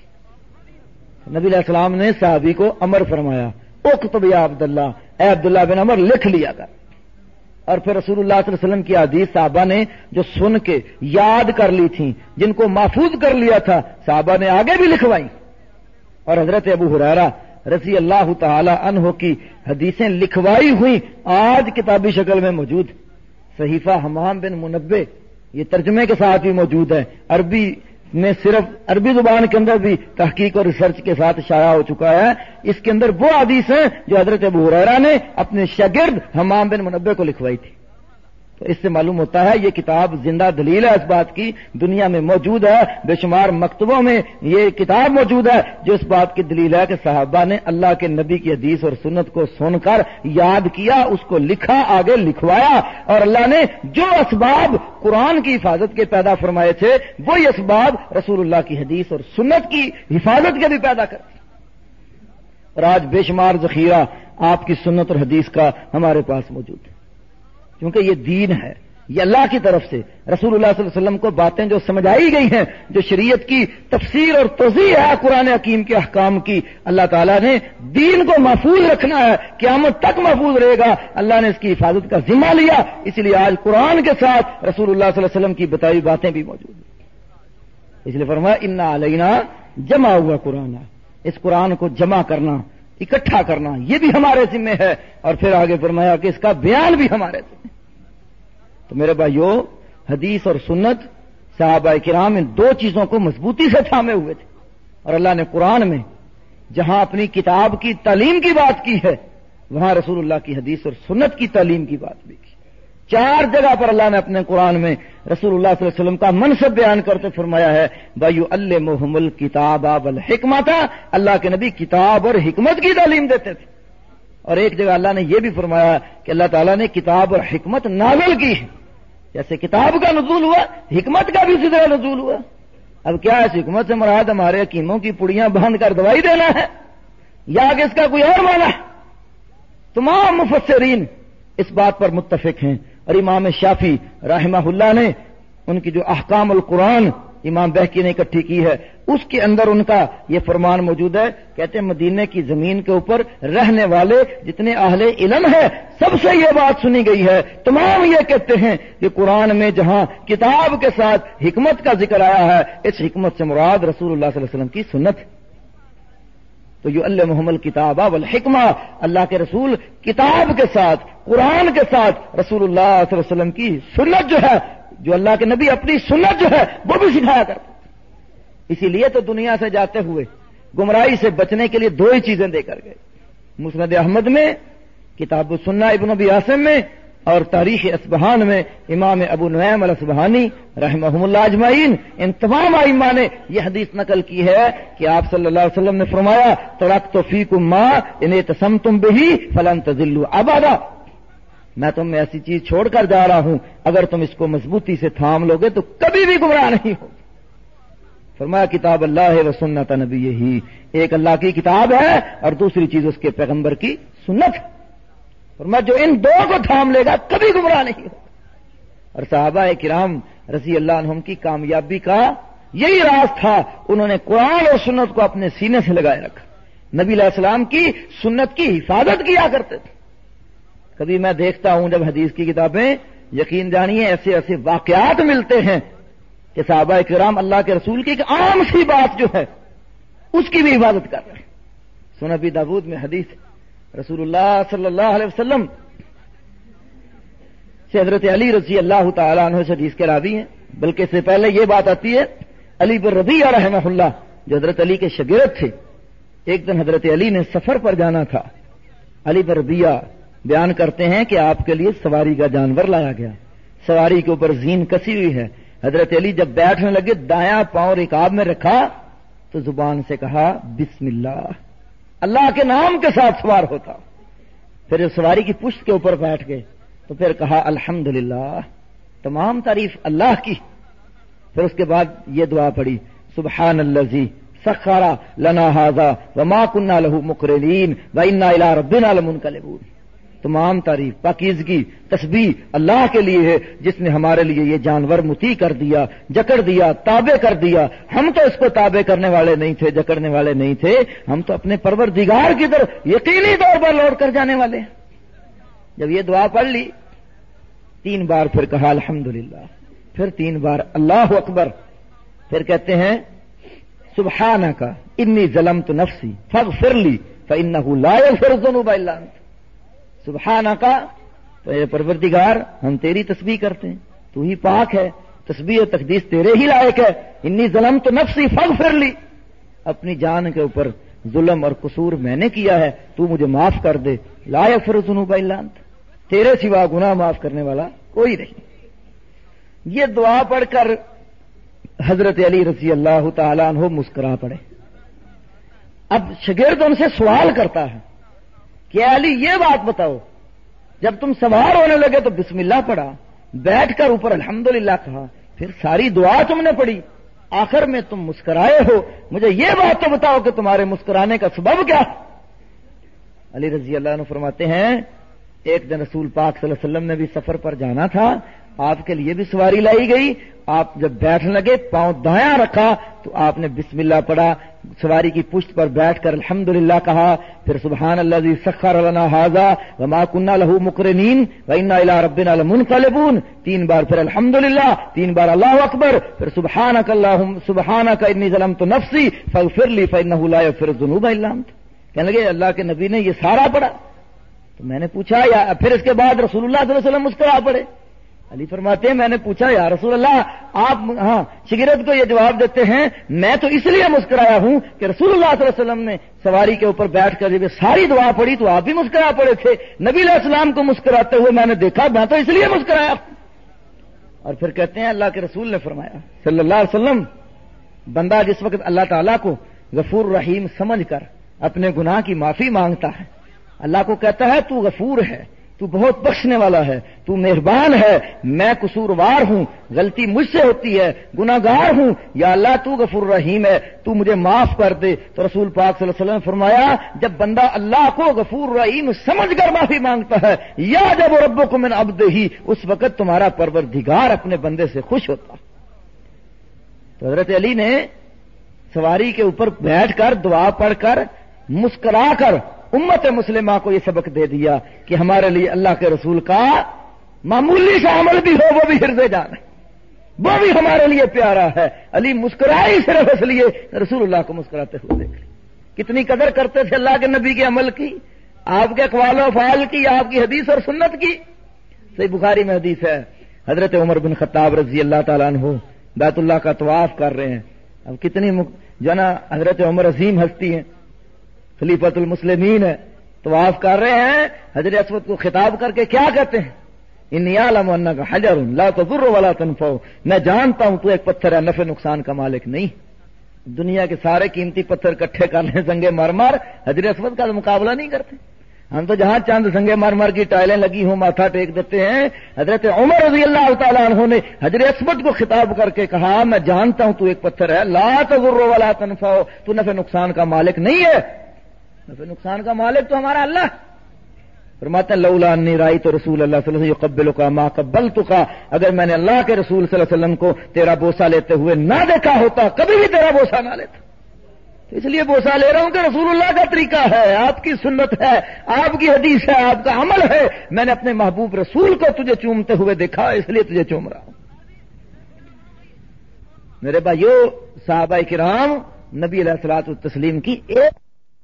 نبی علیہ السلام نے صحابی کو امر فرمایا، اکتب یا عبداللہ، اے عبداللہ بن عمر لکھ لیا کر۔ اور پھر رسول اللہ صلی اللہ علیہ وسلم کی حدیث صحابہ نے جو سن کے یاد کر لی تھیں، جن کو محفوظ کر لیا تھا، صحابہ نے آگے بھی لکھوائی۔ اور حضرت ابو ہریرہ رضی اللہ تعالی عنہ کی حدیثیں لکھوائی ہوئی آج کتابی شکل میں موجود، صحیفہ حمام بن منبہ، یہ ترجمے کے ساتھ بھی موجود ہے، عربی میں صرف عربی زبان کے اندر بھی تحقیق اور ریسرچ کے ساتھ شائع ہو چکا ہے۔ اس کے اندر وہ حدیث ہیں جو حضرت ابو ہریرہ نے اپنے شاگرد حمام بن منبہ کو لکھوائی تھی۔ تو اس سے معلوم ہوتا ہے یہ کتاب زندہ دلیل ہے اس بات کی، دنیا میں موجود ہے، بے شمار مکتبوں میں یہ کتاب موجود ہے جو اس بات کی دلیل ہے کہ صحابہ نے اللہ کے نبی کی حدیث اور سنت کو سن کر یاد کیا، اس کو لکھا، آگے لکھوایا، اور اللہ نے جو اسباب قرآن کی حفاظت کے پیدا فرمائے تھے وہی اسباب رسول اللہ کی حدیث اور سنت کی حفاظت کے بھی پیدا کرتے۔ اور آج بے شمار ذخیرہ آپ کی سنت اور حدیث کا ہمارے پاس موجود ہے، کیونکہ یہ دین ہے، یہ اللہ کی طرف سے رسول اللہ صلی اللہ علیہ وسلم کو باتیں جو سمجھائی گئی ہیں، جو شریعت کی تفسیر اور توضیح ہے قرآن حکیم کے احکام کی، اللہ تعالیٰ نے دین کو محفوظ رکھنا ہے، قیامت تک محفوظ رہے گا، اللہ نے اس کی حفاظت کا ذمہ لیا، اس لیے آج قرآن کے ساتھ رسول اللہ صلی اللہ علیہ وسلم کی بتائی باتیں بھی موجود ہیں۔ اس لیے فرمایا انا علینا جمع ہوا قرآن، اس قرآن کو جمع کرنا، اکٹھا کرنا، یہ بھی ہمارے ذمہ ہے، اور پھر آگے فرمایا کہ اس کا بیان بھی ہمارے ذمہ ہے۔ تو میرے بھائیو، حدیث اور سنت صحابہ کرام ان دو چیزوں کو مضبوطی سے تھامے ہوئے تھے، اور اللہ نے قرآن میں جہاں اپنی کتاب کی تعلیم کی بات کی ہے وہاں رسول اللہ کی حدیث اور سنت کی تعلیم کی بات بھی کی۔ 4 جگہ پر اللہ نے اپنے قرآن میں رسول اللہ صلی اللہ علیہ وسلم کا منصب بیان کرتے فرمایا ہے وَيُعَلِّمُهُمُ الْكِتَابَ وَالْحِكْمَةَ، اللہ کے نبی کتاب اور حکمت کی تعلیم دیتے تھے۔ اور ایک جگہ اللہ نے یہ بھی فرمایا کہ اللہ تعالیٰ نے کتاب اور حکمت نازل کی ہے، جیسے کتاب کا نزول ہوا حکمت کا بھی اسی طرح نزول ہوا۔ اب کیا اس حکمت سے مراد ہمارے حکیموں کی پڑیاں باندھ کر دوائی دینا ہے یا کہ اس کا کوئی اور معنی ہے؟ تمام مفسرین اس بات پر متفق ہیں، اور امام شافعی رحمہ اللہ نے ان کی جو احکام القرآن امام بہقی نے اکٹھی کی ہے اس کے اندر ان کا یہ فرمان موجود ہے، کہتے ہیں مدینے کی زمین کے اوپر رہنے والے جتنے اہل علم ہے سب سے یہ بات سنی گئی ہے، تمام یہ کہتے ہیں کہ قرآن میں جہاں کتاب کے ساتھ حکمت کا ذکر آیا ہے اس حکمت سے مراد رسول اللہ صلی اللہ علیہ وسلم کی سنت ہے۔ تو یعلمہم الکتاب والحکمہ، اللہ کے رسول کتاب کے ساتھ قرآن کے ساتھ رسول اللہ صلی اللہ علیہ وسلم کی سنت جو ہے، جو اللہ کے نبی اپنی سنت جو ہے وہ بھی سکھایا کرتے۔ اسی لیے تو دنیا سے جاتے ہوئے گمراہی سے بچنے کے لیے 2 ہی چیزیں دے کر گئے، مسند احمد میں، کتاب السنہ ابن ابی عاصم میں، اور تاریخ اصبہان میں امام ابو نعیم الاصبہانی رحمہم اللہ اجمعین ان تمام ائمہ نے یہ حدیث نقل کی ہے کہ آپ صلی اللہ علیہ وسلم نے فرمایا ترکت فیکم ما ان اعتصمتم بہ فلن تضلوا ابدا، میں تمہیں ایسی چیز چھوڑ کر جا رہا ہوں اگر تم اس کو مضبوطی سے تھام لوگے تو کبھی بھی گمراہ نہیں ہو۔ فرمایا کتاب اللہ و سنت نبیہ، ایک اللہ کی کتاب ہے اور دوسری چیز اس کے پیغمبر کی سنت۔ فرمایا جو ان دو کو تھام لے گا کبھی گمراہ نہیں ہو۔ اور صحابہ کرام رضی اللہ عنہم کی کامیابی کا یہی راز تھا، انہوں نے قرآن اور سنت کو اپنے سینے سے لگائے رکھا، نبی علیہ السلام کی سنت کی حفاظت کیا کرتے تھے۔ کبھی میں دیکھتا ہوں جب حدیث کی کتابیں، یقین جانیے ایسے ایسے واقعات ملتے ہیں کہ صحابہ کرام اللہ کے رسول کی ایک عام سی بات جو ہے اس کی بھی حفاظت کر رہے ہیں۔ سنن ابی داؤد میں حدیث رسول اللہ صلی اللہ علیہ وسلم سے حضرت علی رضی اللہ تعالیٰ عنہ سے حدیث کے راوی ہیں، بلکہ اس سے پہلے یہ بات آتی ہے علی بن ربیعہ رحمہ اللہ جو حضرت علی کے شاگرد تھے، ایک دن حضرت علی نے سفر پر جانا تھا۔ علی بن ربیعہ بیان کرتے ہیں کہ آپ کے لیے سواری کا جانور لایا گیا، سواری کے اوپر زین کسی ہوئی ہے۔ حضرت علی جب بیٹھنے لگے دایاں پاؤں رکاب میں رکھا تو زبان سے کہا بسم اللہ، اللہ کے نام کے ساتھ سوار ہوتا۔ پھر سواری کی پشت کے اوپر بیٹھ گئے تو پھر کہا الحمدللہ، تمام تعریف اللہ کی۔ پھر اس کے بعد یہ دعا پڑھی سبحان الذی سخر لنا ھذا وما كنا له مقرنین وانا الی ربنا لمنقلبون، تمام تعریف پاکیزگی تسبیح اللہ کے لیے ہے جس نے ہمارے لیے یہ جانور مطیع کر دیا، جکڑ دیا، تابع کر دیا۔ ہم تو اس کو تابع کرنے والے نہیں تھے، جکڑنے والے نہیں تھے، ہم تو اپنے پروردگار کی طرف یقینی طور پر لوٹ کر جانے والے ہیں۔ جب یہ دعا پڑھ لی 3 بار پھر کہا الحمدللہ، پھر 3 بار اللہ اکبر، پھر کہتے ہیں سبحانک انی ظلمت نفسی فاغفر لی فانہ لا یغفر الذنوب الا انت۔ سبحانک، تو پروردگار ہم تیری تسبیح کرتے ہیں، تو ہی پاک ہے، تسبیح و تقدیس تیرے ہی لائق ہے۔ انی ظلمت نفسی فاغفر لی، اپنی جان کے اوپر ظلم اور قصور میں نے کیا ہے، تو مجھے معاف کر دے۔ لا یغفر الذنوب الا انت، تیرے سوا گناہ معاف کرنے والا کوئی نہیں۔ یہ دعا پڑھ کر حضرت علی رضی اللہ تعالیٰ عنہ مسکرا پڑے۔ اب شاگرد ان سے سوال کرتا ہے کہ علی یہ بات بتاؤ، جب تم سوار ہونے لگے تو بسم اللہ پڑھا، بیٹھ کر اوپر الحمدللہ کہا، پھر ساری دعا تم نے پڑھی، آخر میں تم مسکرائے ہو، مجھے یہ بات تو بتاؤ کہ تمہارے مسکرانے کا سبب کیا؟ علی رضی اللہ عنہ فرماتے ہیں ایک دن رسول پاک صلی اللہ علیہ وسلم نے بھی سفر پر جانا تھا، آپ کے لیے بھی سواری لائی گئی، آپ جب بیٹھنے لگے پاؤں دایاں رکھا تو آپ نے بسم اللہ پڑھا، سواری کی پشت پر بیٹھ کر الحمدللہ کہا، پھر سبحان الذی سخر لنا ھذا وما كنا له مقرنین وانا الی ربنا لمنقلبون، 3 بار پھر الحمدللہ، 3 بار اللہ اکبر، پھر سبحانک اللہم سبحانک انی ظلمت نفسی فاغفر لی فانہ لا یغفر الذنوب الا انت۔ کہنے لگے اللہ کے نبی نے یہ سارا پڑھا؟ تو میں نے پوچھا یا پھر اس کے بعد رسول اللہ صلی اللہ علیہ وسلم مسکرا پڑے۔ علی فرماتے ہیں میں نے پوچھا یا رسول اللہ آپ شاگرد کو یہ جواب دیتے ہیں میں تو اس لیے مسکرایا ہوں کہ رسول اللہ صلی اللہ علیہ وسلم نے سواری کے اوپر بیٹھ کر جب ساری دعا پڑھی تو آپ بھی مسکرا پڑے تھے، نبی علیہ السلام کو مسکراتے ہوئے میں نے دیکھا، میں تو اس لیے مسکرایا۔ اور پھر کہتے ہیں اللہ کے رسول نے فرمایا صلی اللہ علیہ وسلم، بندہ جس وقت اللہ تعالیٰ کو غفور رحیم سمجھ کر اپنے گناہ کی معافی مانگتا ہے، اللہ کو کہتا ہے تو غفور ہے، تو بہت بخشنے والا ہے، تو مہربان ہے، میں قصوروار ہوں، غلطی مجھ سے ہوتی ہے، گناہگار ہوں، یا اللہ تو غفور رحیم ہے، تو مجھے معاف کر دے۔ تو رسول پاک صلی اللہ علیہ وسلم نے فرمایا جب بندہ اللہ کو غفور رحیم سمجھ کر معافی مانگتا ہے، یا جب ربکم من عبدہ، اس وقت تمہارا پروردگار اپنے بندے سے خوش ہوتا۔ تو حضرت علی نے سواری کے اوپر بیٹھ کر دعا پڑھ کر مسکرا کر امت مسلمہ کو یہ سبق دے دیا کہ ہمارے لیے اللہ کے رسول کا معمولی سا عمل بھی ہو وہ بھی حرز جان ہے، وہ بھی ہمارے لیے پیارا ہے۔ علی مسکرائی صرف اس لیے رسول اللہ کو مسکراتے ہوئے دیکھ لی، کتنی قدر کرتے تھے اللہ کے نبی کے عمل کی، آپ کے اقوال و افعال کی، آپ کی حدیث اور سنت کی۔ صحیح بخاری میں حدیث ہے حضرت عمر بن خطاب رضی اللہ تعالیٰ عنہ بیت اللہ کا طواف کر رہے ہیں۔ اب کتنی جو ہے نا حضرت عمر عظیم ہستی ہیں، خلیفۃ المسلمین ہے، طواف کر رہے ہیں، حجر اسود کو خطاب کر کے کیا کہتے ہیں انی اعلم انک حجر لا تضر ولا تنفع، میں جانتا ہوں تو ایک پتھر ہے، نفع نقصان کا مالک نہیں۔ دنیا کے سارے قیمتی پتھر اکٹھے کر لیں سنگے مرمر، حجر اسود کا مقابلہ نہیں کرتے۔ ہم تو جہاں چند سنگے مرمر کی ٹائلیں لگی ہوں ماتھا ٹیک دیتے ہیں۔ حضرت عمر رضی اللہ تعالیٰ عنہ نے حجر اسود کو خطاب کر کے کہا میں جانتا ہوں تو ایک پتھر ہے، لا تضر ولا تنفع، تو نفع نقصان کا مالک نہیں ہے۔ نفع نقصان کا مالک تو ہمارا اللہ۔ فرماتے ہیں لولا انی رأیت رسول اللہ صلی اللہ علیہ وسلم یقبلک ما قبلتک، اگر میں نے اللہ کے رسول صلی اللہ علیہ وسلم کو تیرا بوسہ لیتے ہوئے نہ دیکھا ہوتا کبھی بھی تیرا بوسہ نہ لیتا۔ اس لیے بوسہ لے رہا ہوں کہ رسول اللہ کا طریقہ ہے، آپ کی سنت ہے، آپ کی حدیث ہے، آپ کا عمل ہے۔ میں نے اپنے محبوب رسول کو تجھے چومتے ہوئے دیکھا، اس لیے تجھے چوم رہا ہوں۔ میرے بھائیو، صحابہ کرام نبی علیہ الصلوۃ والتسلیم کی ایک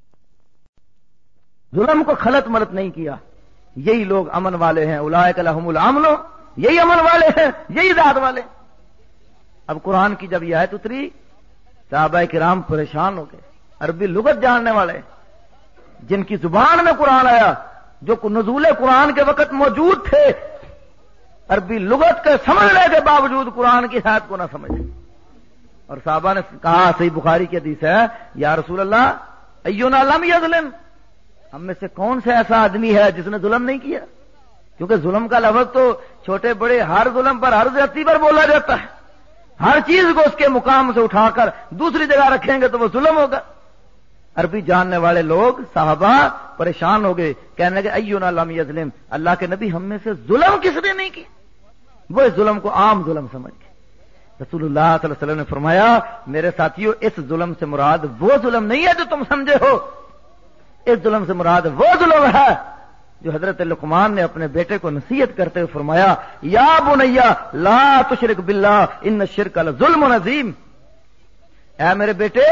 ظلم کو خلط ملط نہیں کیا۔ یہی لوگ امن والے ہیں، اولئک لہم الامن، یہی امن والے ہیں، یہی ذات والے۔ اب قرآن کی جب یہ آیت اتری صحابہ کرام پریشان ہو گئے۔ عربی لغت جاننے والے جن کی زبان میں قرآن آیا، جو نزول قرآن کے وقت موجود تھے، عربی لغت کے سمجھنے کے باوجود قرآن کی آیت کو نہ سمجھے۔ اور صحابہ نے کہا، صحیح بخاری کی حدیث ہے، یا رسول اللہ اینا لم یظلم، ہم میں سے کون سا ایسا آدمی ہے جس نے ظلم نہیں کیا؟ کیونکہ ظلم کا لفظ تو چھوٹے بڑے ہر ظلم پر، ہر زیادتی پر بولا جاتا ہے۔ ہر چیز کو اس کے مقام سے اٹھا کر دوسری جگہ رکھیں گے تو وہ ظلم ہوگا۔ عربی جاننے والے لوگ صحابہ پریشان ہو گئے، کہنے لگے اینا لم یظلم، اللہ کے نبی ہم میں سے ظلم کس نے نہیں کی؟ وہ اس ظلم کو عام ظلم سمجھ گئے۔ رسول اللہ صلی اللہ علیہ وسلم نے فرمایا، میرے ساتھیوں، اس ظلم سے مراد وہ ظلم نہیں ہے جو تم سمجھے ہو، اس ظلم سے مراد وہ ظلم ہے جو حضرت لقمان نے اپنے بیٹے کو نصیحت کرتے ہوئے فرمایا، یا بنیا لا تشرک باللہ ان الشرک لظلم عظیم، اے میرے بیٹے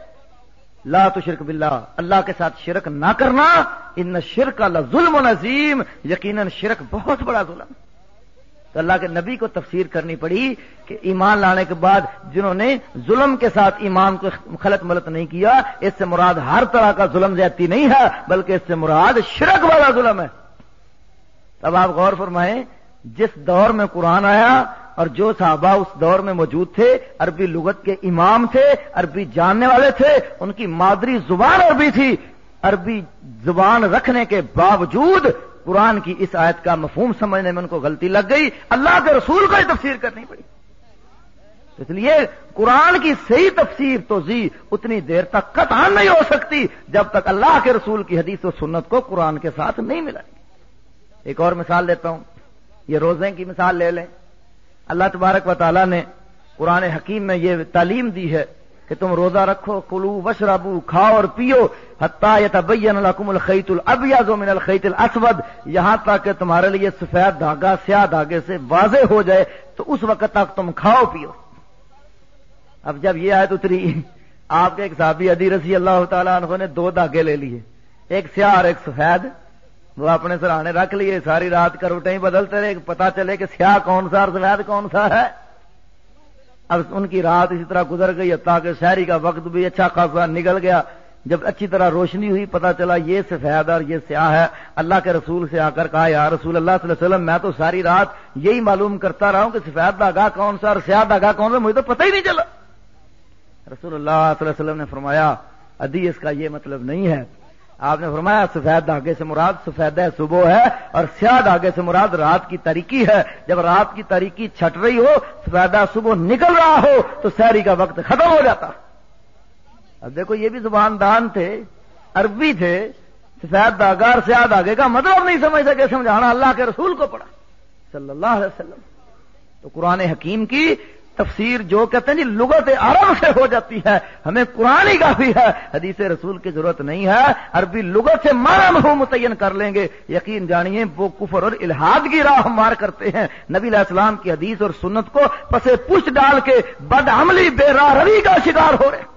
لا تشرک باللہ، اللہ کے ساتھ شرک نہ کرنا، ان الشرک لظلم عظیم، یقیناً شرک بہت بڑا ظلم۔ تو اللہ کے نبی کو تفسیر کرنی پڑی کہ ایمان لانے کے بعد جنہوں نے ظلم کے ساتھ ایمان کو خلط ملط نہیں کیا، اس سے مراد ہر طرح کا ظلم زیادتی نہیں ہے، بلکہ اس سے مراد شرک والا ظلم ہے۔ اب آپ غور فرمائیں، جس دور میں قرآن آیا اور جو صحابہ اس دور میں موجود تھے، عربی لغت کے امام تھے، عربی جاننے والے تھے، ان کی مادری زبان عربی تھی، عربی زبان رکھنے کے باوجود قرآن کی اس آیت کا مفہوم سمجھنے میں ان کو غلطی لگ گئی، اللہ کے رسول کو ہی تفسیر کرنی پڑی۔ اس لیے قرآن کی صحیح تفسیر توضیح اتنی دیر تک قطعا نہیں ہو سکتی جب تک اللہ کے رسول کی حدیث و سنت کو قرآن کے ساتھ نہیں ملائے۔ ایک اور مثال دیتا ہوں، یہ روزے کی مثال لے لیں۔ اللہ تبارک و تعالیٰ نے قرآن حکیم میں یہ تعلیم دی ہے کہ تم روزہ رکھو، کلو وشربو، کھاؤ اور پیو، حتی یتبین لکم الخیط الابیض من الخیط الاسود، یہاں تک کہ تمہارے لیے سفید دھاگا سیاہ دھاگے سے واضح ہو جائے، تو اس وقت تک تم کھاؤ پیو۔ اب جب یہ آیت اتری، آپ کے ایک صحابی عدی رضی اللہ تعالیٰ عنہ نے 2 دھاگے لے لیے، ایک سیاہ اور ایک سفید، وہ اپنے سرانے رکھ لیے، ساری رات کروٹیں بدلتے رہے، پتا چلے کہ سیاہ کون سا اور سفید کون سا ہے۔ اب ان کی رات اسی طرح گزر گئی، تاکہ شہری کا وقت بھی اچھا خاصا نکل گیا۔ جب اچھی طرح روشنی ہوئی، پتا چلا یہ سفید اور یہ سیاہ ہے۔ اللہ کے رسول سے آ کر کہا، یا رسول اللہ صلی اللہ علیہ وسلم، میں تو ساری رات یہی معلوم کرتا رہا ہوں کہ سفید دھاگا کون سا اور سیاہ دھاگا کون سا، مجھے تو پتہ ہی نہیں چلا۔ رسول اللہ صلی اللہ علیہ وسلم نے فرمایا، عدی اس کا یہ مطلب نہیں ہے۔ آپ نے فرمایا سفید دھاگے سے مراد سفید صبح ہے اور سیاہ دھاگے سے مراد رات کی تاریکی ہے۔ جب رات کی تاریکی چھٹ رہی ہو، سفید صبح نکل رہا ہو، تو سحری کا وقت ختم ہو جاتا۔ اب دیکھو، یہ بھی زبان دان تھے، عربی تھے، سفید دھاگا اور سیاہ دھاگے کا مطلب نہیں سمجھ سکے، سمجھانا اللہ کے رسول کو پڑا صلی اللہ علیہ وسلم۔ تو قرآن حکیم کی تفسیر جو کہتے ہیں جی لغت عرب سے ہو جاتی ہے، ہمیں قرآن ہی کافی ہے، حدیث رسول کی ضرورت نہیں ہے۔ عربی لغت سے معنی مفہوم متعین کر لیں گے، یقین جانیے وہ کفر اور الحاد کی راہ ہموار کرتے ہیں۔ نبی علیہ السلام کی حدیث اور سنت کو پسے پشت ڈال کے بدعملی بے راہ روی کا شکار ہو رہے،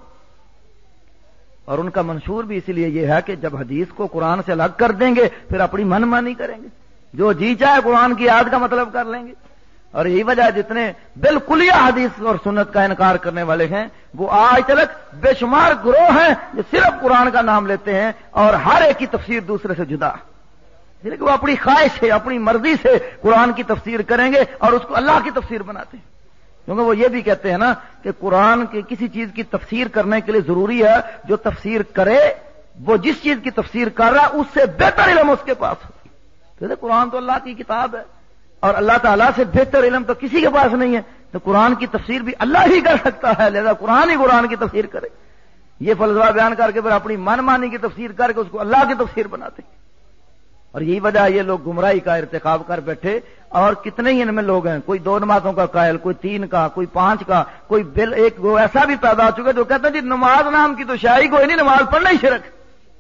اور ان کا منشور بھی اسی لیے یہ ہے کہ جب حدیث کو قرآن سے الگ کر دیں گے پھر اپنی من مانی کریں گے، جو جی چاہے قرآن کی آیت کا مطلب کر لیں گے۔ اور یہی وجہ ہے جتنے بالکلیہ حدیث اور سنت کا انکار کرنے والے ہیں وہ آج تک بے شمار گروہ ہیں جو صرف قرآن کا نام لیتے ہیں اور ہر ایک کی تفسیر دوسرے سے جدا۔ لیکن وہ اپنی خواہش سے اپنی مرضی سے قرآن کی تفسیر کریں گے اور اس کو اللہ کی تفسیر بناتے ہیں. کیونکہ وہ یہ بھی کہتے ہیں نا کہ قرآن کے کسی چیز کی تفسیر کرنے کے لیے ضروری ہے جو تفسیر کرے وہ جس چیز کی تفسیر کر رہا ہے اس سے بہتر علم اس کے پاس ہو. کہتے قرآن تو اللہ کی کتاب ہے اور اللہ تعالیٰ سے بہتر علم تو کسی کے پاس نہیں ہے, تو قرآن کی تفسیر بھی اللہ ہی کر سکتا ہے, لہذا قرآن ہی قرآن کی تفسیر کرے. یہ فلسفہ بیان کر کے پھر اپنی من مانی کی تفسیر کر کے اس کو اللہ کی تفسیر بناتے ہیں. اور یہی وجہ یہ لوگ گمراہی کا ارتکاب کر بیٹھے. اور کتنے ہی ان میں لوگ ہیں, کوئی 2 نمازوں کا قائل, کوئی 3 کا, کوئی 5 کا, کوئی بل ایک وہ ایسا بھی پیدا ہو چکا جو کہتے ہیں جی نماز نام کی تو شاہی کوئی نہیں, نماز پڑھنا ہی شرک.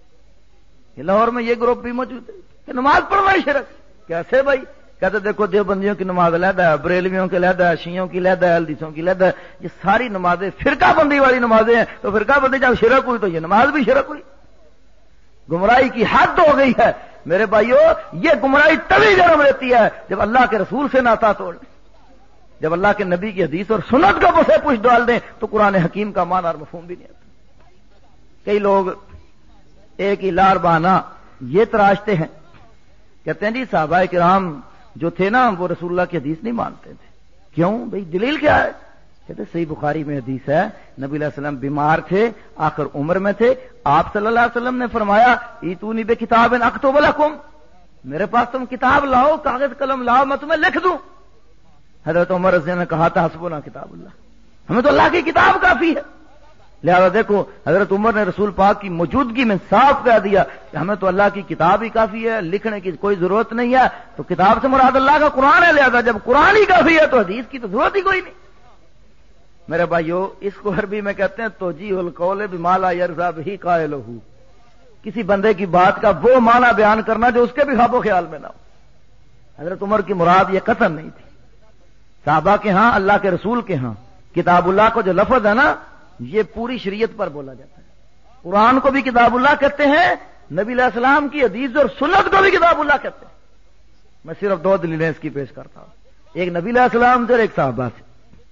یہ لاہور میں یہ گروپ بھی موجود ہے کہ نماز پڑھنا ہی شرک. کیسے بھائی؟ کہتے دیکھو دیوبندیوں کی نماز علیحدہ ہے, بریلویوں کی علیحدہ ہے, شیعوں کی علیحدہ ہے, حدیثوں کی علیحدہ ہے. یہ ساری نمازیں فرقہ بندی والی نمازیں ہیں, تو فرقہ بندی جب شرک ہوئی تو یہ نماز بھی شرک ہوئی. گمراہی کی حد ہو گئی ہے میرے بھائیوں. یہ گمراہی تبھی جنم لیتی ہے جب اللہ کے رسول سے ناتا توڑ دیں, جب اللہ کے نبی کی حدیث اور سنت کو پسے پوچھ ڈال دیں تو قرآن حکیم کا معنی اور مفہوم بھی نہیں آتا. کئی لوگ ایک ہی لار بہانا یہ تراشتے ہیں, کہتے ہیں جی صحابہ کرام جو تھے نا وہ رسول اللہ کی حدیث نہیں مانتے تھے. کیوں بھئی دلیل کیا ہے؟ کہتے صحیح بخاری میں حدیث ہے, نبی علیہ السلام بیمار تھے, آخر عمر میں تھے, آپ صلی اللہ علیہ وسلم نے فرمایا ایتونی بے کتاب اکتب لکم, میرے پاس تم کتاب لاؤ, کاغذ قلم لاؤ, میں تمہیں لکھ دوں. حضرت عمر رضی اللہ نے کہا تھا حسبنا کتاب اللہ, ہمیں تو اللہ کی کتاب کافی ہے. لہذا دیکھو حضرت عمر نے رسول پاک کی موجودگی میں صاف کہہ دیا کہ ہمیں تو اللہ کی کتاب ہی کافی ہے, لکھنے کی کوئی ضرورت نہیں ہے. تو کتاب سے مراد اللہ کا قرآن ہے, لہذا جب قرآن ہی کافی ہے تو حدیث کی تو ضرورت ہی کوئی نہیں. میرے بھائیو اس کو عربی میں کہتے ہیں توجیہ القول بما لا یرضی بہ قائلہ, کسی بندے کی بات کا وہ معنی بیان کرنا جو اس کے بھی خواب و خیال میں نہ ہو. حضرت عمر کی مراد یہ قطعاً نہیں تھی. صحابہ کے ہاں, اللہ کے رسول کے ہاں کتاب اللہ کو جو لفظ ہے نا یہ پوری شریعت پر بولا جاتا ہے. قرآن کو بھی کتاب اللہ کہتے ہیں, نبی علیہ السلام کی حدیث اور سنت کو بھی کتاب اللہ کہتے ہیں. میں صرف 2 دلیلیں اس کی پیش کرتا ہوں, ایک نبی علیہ السلام سے اور ایک صحابہ سے.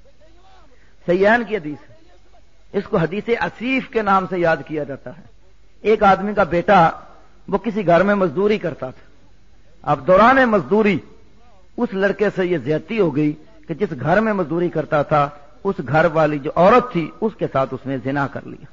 صحیحین کی حدیث ہے, اس کو حدیث اسیف کے نام سے یاد کیا جاتا ہے. ایک آدمی کا بیٹا وہ کسی گھر میں مزدوری کرتا تھا. اب دوران مزدوری اس لڑکے سے یہ زیادتی ہو گئی کہ جس گھر میں مزدوری کرتا تھا اس گھر والی جو عورت تھی اس کے ساتھ اس نے زنا کر لیا.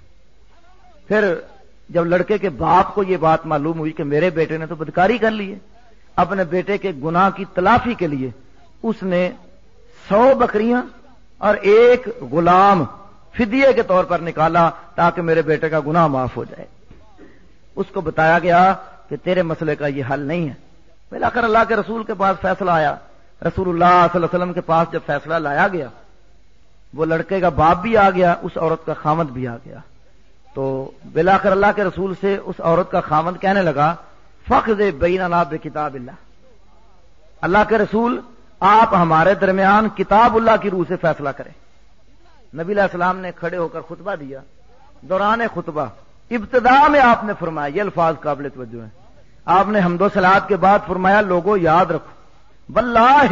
پھر جب لڑکے کے باپ کو یہ بات معلوم ہوئی کہ میرے بیٹے نے تو بدکاری کر لی ہے, اپنے بیٹے کے گناہ کی تلافی کے لیے اس نے 100 بکریاں اور 1 غلام فدیے کے طور پر نکالا تاکہ میرے بیٹے کا گناہ معاف ہو جائے. اس کو بتایا گیا کہ تیرے مسئلے کا یہ حل نہیں ہے. پہلا کر اللہ کے رسول کے پاس فیصلہ آیا. رسول اللہ صلی اللہ علیہ وسلم کے پاس جب فیصلہ لایا گیا, وہ لڑکے کا باپ بھی آ گیا, اس عورت کا خامد بھی آ گیا. تو بلاخر اللہ کے رسول سے اس عورت کا خامد کہنے لگا فقض بیننا بکتاب اللہ, اللہ کے رسول آپ ہمارے درمیان کتاب اللہ کی روح سے فیصلہ کریں. نبی علیہ السلام نے کھڑے ہو کر خطبہ دیا. دوران خطبہ ابتدا میں آپ نے فرمایا, یہ الفاظ قابل توجہ ہیں, آپ نے حمد و صلوات کے بعد فرمایا لوگوں یاد رکھو واللہ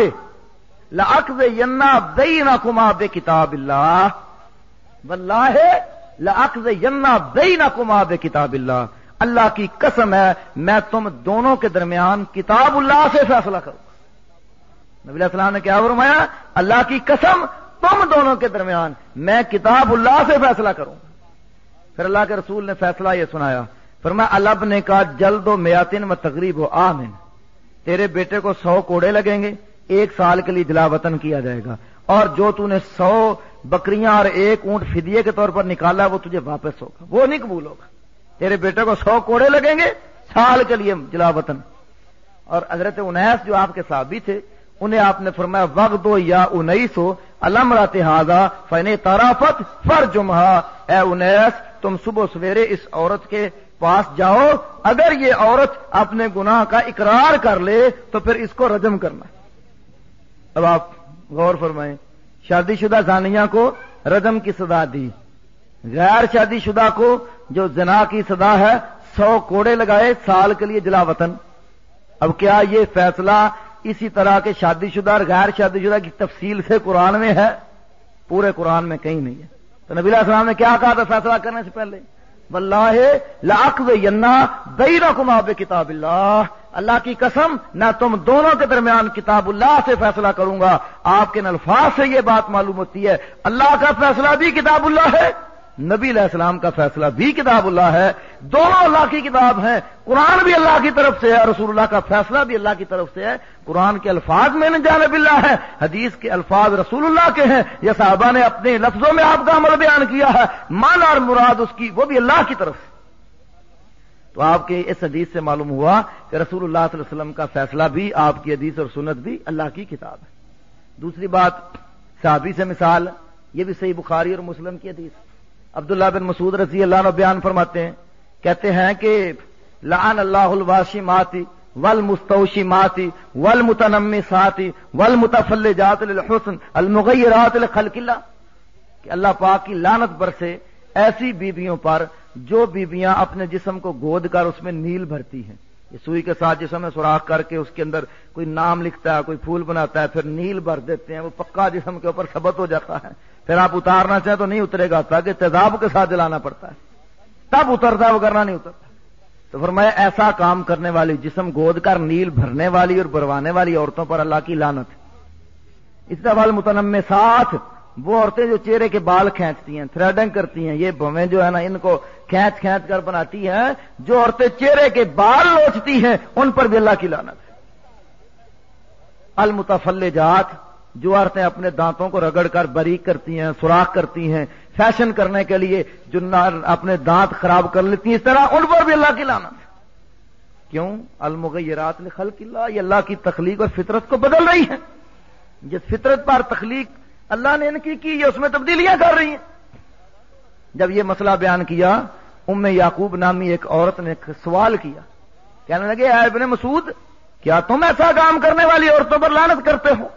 لأقضین بینکما بکتاب اللہ, واللہ لأقضین بینکما بکتاب اللہ, اللہ کی قسم ہے میں تم دونوں کے درمیان کتاب اللہ سے فیصلہ کروں. نبی علیہ السلام نے کیا فرمایا؟ اللہ کی قسم تم دونوں کے درمیان میں کتاب اللہ سے فیصلہ کروں. پھر اللہ کے رسول نے فیصلہ یہ سنایا, فرمایا الب نے کہا جلد و میاتن و تقریب و آمن, تیرے بیٹے کو 100 کوڑے لگیں گے, 1 سال کے لیے جلا وطن کیا جائے گا, اور جو تو نے 100 بکریاں اور 1 اونٹ فدیے کے طور پر نکالا وہ تجھے واپس ہوگا, وہ نہیں قبول ہوگا. تیرے بیٹے کو 100 کوڑے لگیں گے, سال کے لیے جلا وطن. اور حضرت انیس جو آپ کے صحابی تھے انہیں آپ نے فرمایا وغدو یا انیس الامرات ھذا فإن طرفت فرجمھا, اے انیس تم صبح سویرے اس عورت کے پاس جاؤ, اگر یہ عورت اپنے گناہ کا اقرار کر لے تو پھر اس کو رجم کرنا. اب آپ غور فرمائیں, شادی شدہ زانیہ کو رجم کی سزا دی, غیر شادی شدہ کو جو زنا کی سزا ہے 100 کوڑے لگائے, سال کے لیے جلا وطن. اب کیا یہ فیصلہ اسی طرح کے شادی شدہ اور غیر شادی شدہ کی تفصیل سے قرآن میں ہے؟ پورے قرآن میں کہیں نہیں ہے. تو نبی علیہ السلام نے کیا کہا تھا فیصلہ کرنے سے پہلے؟ واللہ لأقضین بینکما بکتاب اللہ, اللہ کی قسم نہ تم دونوں کے درمیان کتاب اللہ سے فیصلہ کروں گا. آپ کے الفاظ سے یہ بات معلوم ہوتی ہے اللہ کا فیصلہ بھی کتاب اللہ ہے, نبی علیہ السلام کا فیصلہ بھی کتاب اللہ ہے, دونوں اللہ کی کتاب ہیں. قرآن بھی اللہ کی طرف سے ہے, رسول اللہ کا فیصلہ بھی اللہ کی طرف سے ہے. قرآن کے الفاظ میں نے جانب اللہ ہے, حدیث کے الفاظ رسول اللہ کے ہیں, یا صحابہ نے اپنے لفظوں میں آپ کا عمل بیان کیا ہے, معنی اور مراد اس کی وہ بھی اللہ کی طرف سے. تو آپ کے اس حدیث سے معلوم ہوا کہ رسول اللہ صلی اللہ علیہ وسلم کا فیصلہ بھی, آپ کی حدیث اور سنت بھی اللہ کی کتاب ہے. دوسری بات, صحابی سے مثال, یہ بھی صحیح بخاری اور مسلم کی حدیث. عبداللہ بن مسعود رضی اللہ عنہ بیان فرماتے ہیں, کہتے ہیں کہ لعن اللہ الواشمات والمستوشمات والمتنمسات والمتفلجات للحسن المغیرات لخلق اللہ, کہ اللہ پاک کی لعنت برسے ایسی بیویوں پر جو بیویاں اپنے جسم کو گود کر اس میں نیل بھرتی ہیں. یہ سوئی کے ساتھ جسم میں سوراخ کر کے اس کے اندر کوئی نام لکھتا ہے, کوئی پھول بناتا ہے, پھر نیل بھر دیتے ہیں, وہ پکا جسم کے اوپر ثبت ہو جاتا ہے. پھر آپ اتارنا چاہیں تو نہیں اترے گا, تاکہ تیزاب کے ساتھ جلانا پڑتا ہے تب اترتا ہے, وہ کرنا نہیں اترتا. تو فرمایا ایسا کام کرنے والی, جسم گود کر نیل بھرنے والی اور بھروانے والی عورتوں پر اللہ کی لعنت. اس طرح والمتنمسات, وہ عورتیں جو چہرے کے بال کھینچتی ہیں, تھریڈنگ کرتی ہیں, یہ بویں جو ہے نا ان کو کھینچ کھینچ کر بناتی ہیں, جو عورتیں چہرے کے بال لوچتی ہیں ان پر بھی اللہ کی لعنت. المتفلجات, جو عورتیں اپنے دانتوں کو رگڑ کر باریک کرتی ہیں, سوراخ کرتی ہیں, فیشن کرنے کے لیے جو اپنے دانت خراب کر لیتی ہیں, اس طرح ان پر بھی اللہ کی لعنت. کیوں؟ المغیرات لخلق اللہ, یہ اللہ کی تخلیق اور فطرت کو بدل رہی ہیں. جس فطرت پر تخلیق اللہ نے ان کی یہ اس میں تبدیلیاں کر رہی ہیں. جب یہ مسئلہ بیان کیا, ام یعقوب نامی ایک عورت نے سوال کیا, کہنے لگے اے ابن مسعود, کیا تم ایسا کام کرنے والی عورتوں پر لعنت کرتے ہو؟